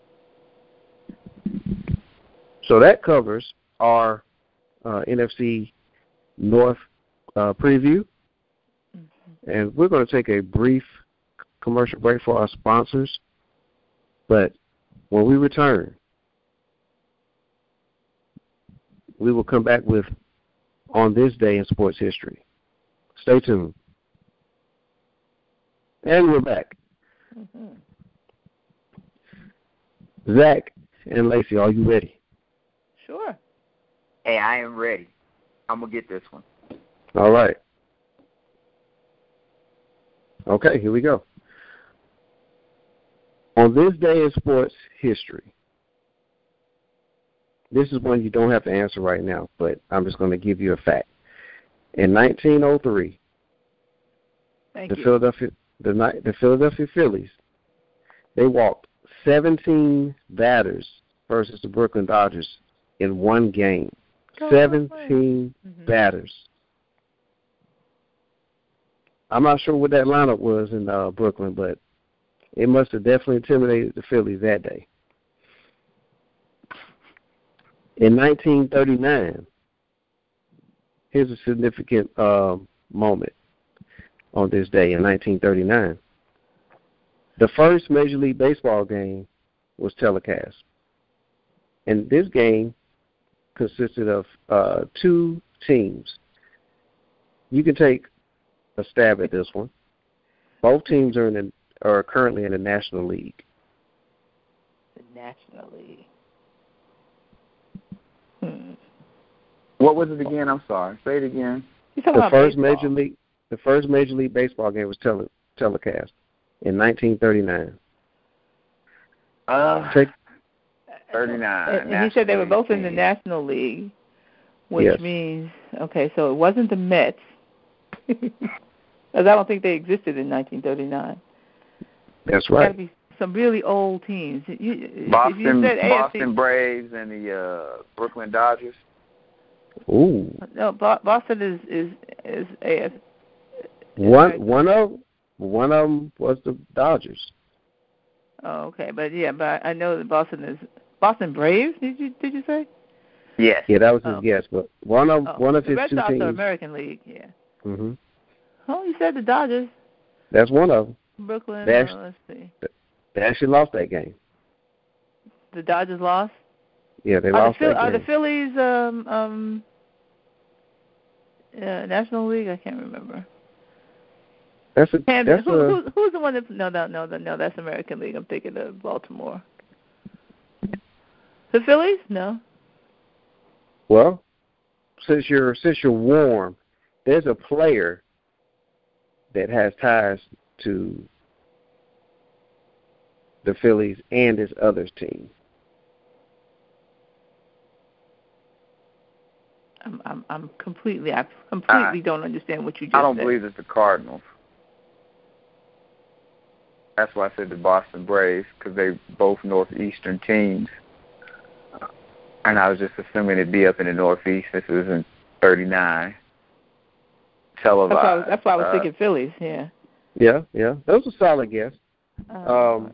So that covers our uh, N F C North uh, preview. Mm-hmm. And we're going to take a brief commercial break for our sponsors. But when we return, we will come back with On This Day in Sports History. Stay tuned. And we're back. Mm-hmm. Zach and Lacey, are you ready? Sure. Hey, I am ready. I'm going to get this one. All right. Okay, here we go. On this day in sports history, this is one you don't have to answer right now, but I'm just going to give you a fact. In nineteen oh three, Thank the you. Philadelphia the, the Philadelphia Phillies, they walked seventeen batters versus the Brooklyn Dodgers in one game. Go seventeen mm-hmm. batters. I'm not sure what that lineup was in uh, Brooklyn, but it must have definitely intimidated the Phillies that day. In nineteen thirty-nine, here's a significant uh, moment on this day in nineteen thirty-nine. The first Major League Baseball game was telecast. And this game consisted of uh, two teams. You can take a stab at this one. Both teams are, in the, are currently in the National League. The National League. Hmm. What was it again? I'm sorry. Say it again. The first baseball. Major League, the first Major League Baseball game was tele, telecast in nineteen thirty-nine. Uh, Take, thirty-nine. And he said they were both in the National League, which yes. means okay. So it wasn't the Mets, because I don't think they existed in nineteen thirty-nine. That's right. Got to be some really old teams. You, Boston, you said Boston Braves and the uh, Brooklyn Dodgers. Ooh. No, Boston is is is A F. One right. one of one of them was the Dodgers. Oh, okay, but yeah, but I know that Boston is Boston Braves. Did you did you say? Yes. Yeah, that was his Oh. guess. But one of Oh. one of the his Red two Sox teams. are American League, yeah. hmm Oh, you said the Dodgers. That's one of them. Brooklyn, They uh, actually, let's see. they actually lost that game. The Dodgers lost? Yeah, they Are lost the, Phil- that are game. the Phillies um, um, uh, National League? I can't remember. That's a Camden, that's who, a who's, who's the one that, no, no, no, no, that's American League. I'm thinking of Baltimore. The Phillies? No. well. Since you're since you're warm, there's a player that has ties to the Phillies and his other team. I'm, I'm, I'm completely, I completely I, don't understand what you just I don't said. believe it's the Cardinals. That's why I said the Boston Braves, because they both northeastern teams. And I was just assuming it'd be up in the Northeast. This is in thirty-nine. Televised. That's why I was, that's why I was uh, thinking Phillies, yeah. Yeah, yeah, that was a solid guess. Um, Um,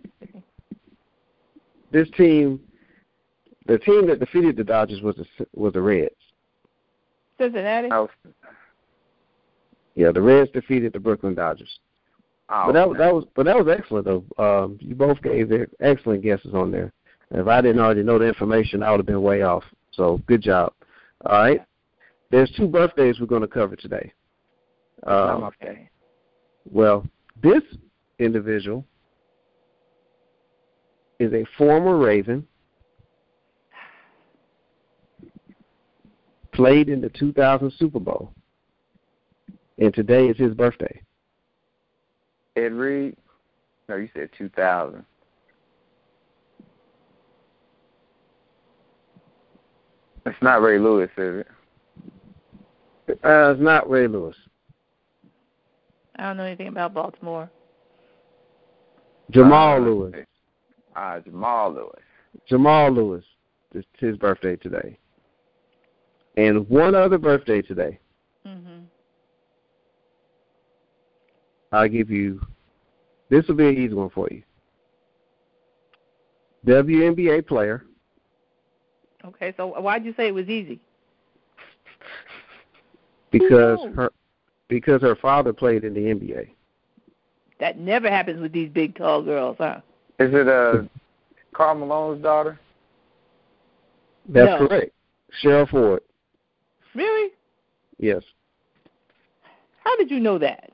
this team, the team that defeated the Dodgers was the was the Reds. Cincinnati? I was, Yeah, the Reds defeated the Brooklyn Dodgers. oh, But that was okay. that was but that was excellent though. Um, you both gave excellent guesses on there. If I didn't already know the information, I would have been way off. So good job. All right. There's two birthdays we're going to cover today. Um, Okay. well, this individual is a former Raven, played in the two thousand Super Bowl, and today is his birthday. Ed Reed? No, you said two thousand. It's not Ray Lewis, is it? Uh, it's not Ray Lewis. I don't know anything about Baltimore. Jamal uh, Lewis. Uh, Jamal Lewis. Jamal Lewis. It's his birthday today. And one other birthday today. Mm-hmm. I'll give you, this will be an easy one for you. W N B A player. Okay, so why'd you say it was easy? Because Who knows? her because her father played in the N B A. That never happens with these big, tall girls, huh? Is it uh, Karl Malone's daughter? That's No. correct. Cheryl Ford. Really? Yes. How did you know that?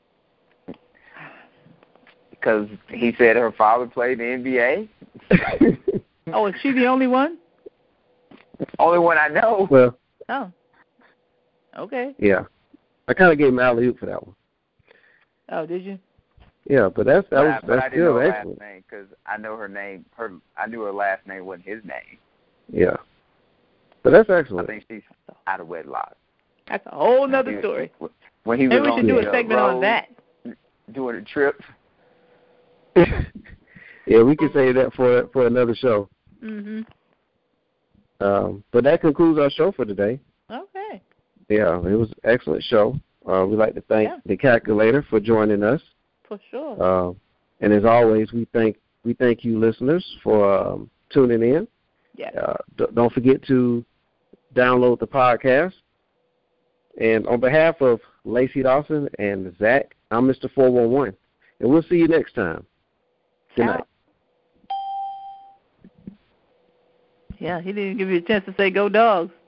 Because he said her father played in the N B A. Oh, is she the only one? Only one I know. Well, Oh. Okay. yeah. I kind of gave him alley-oop for that one. Oh, did you? Yeah, but that's that but was I, but I that's didn't know still her excellent. last name because I know her name. Her I knew her last name wasn't his name. Yeah. But that's I excellent. think she's out of wedlock. That's a whole nother He- story. When he was Maybe we on should do the, a uh, segment road, on that. doing a trip. Yeah, we can say that for for another show. Mm-hmm. Um, but that concludes our show for today. Okay. Yeah, it was an excellent show. Uh, we'd like to thank Yeah. the calculator for joining us. For sure. Uh, and as always, we thank we thank you listeners for um, tuning in. Yes. Uh, d- don't forget to download the podcast. And on behalf of Lacey Dawson and Zach, I'm Mister four one one. And we'll see you next time. Good night. Yeah, he didn't give you a chance to say go dogs.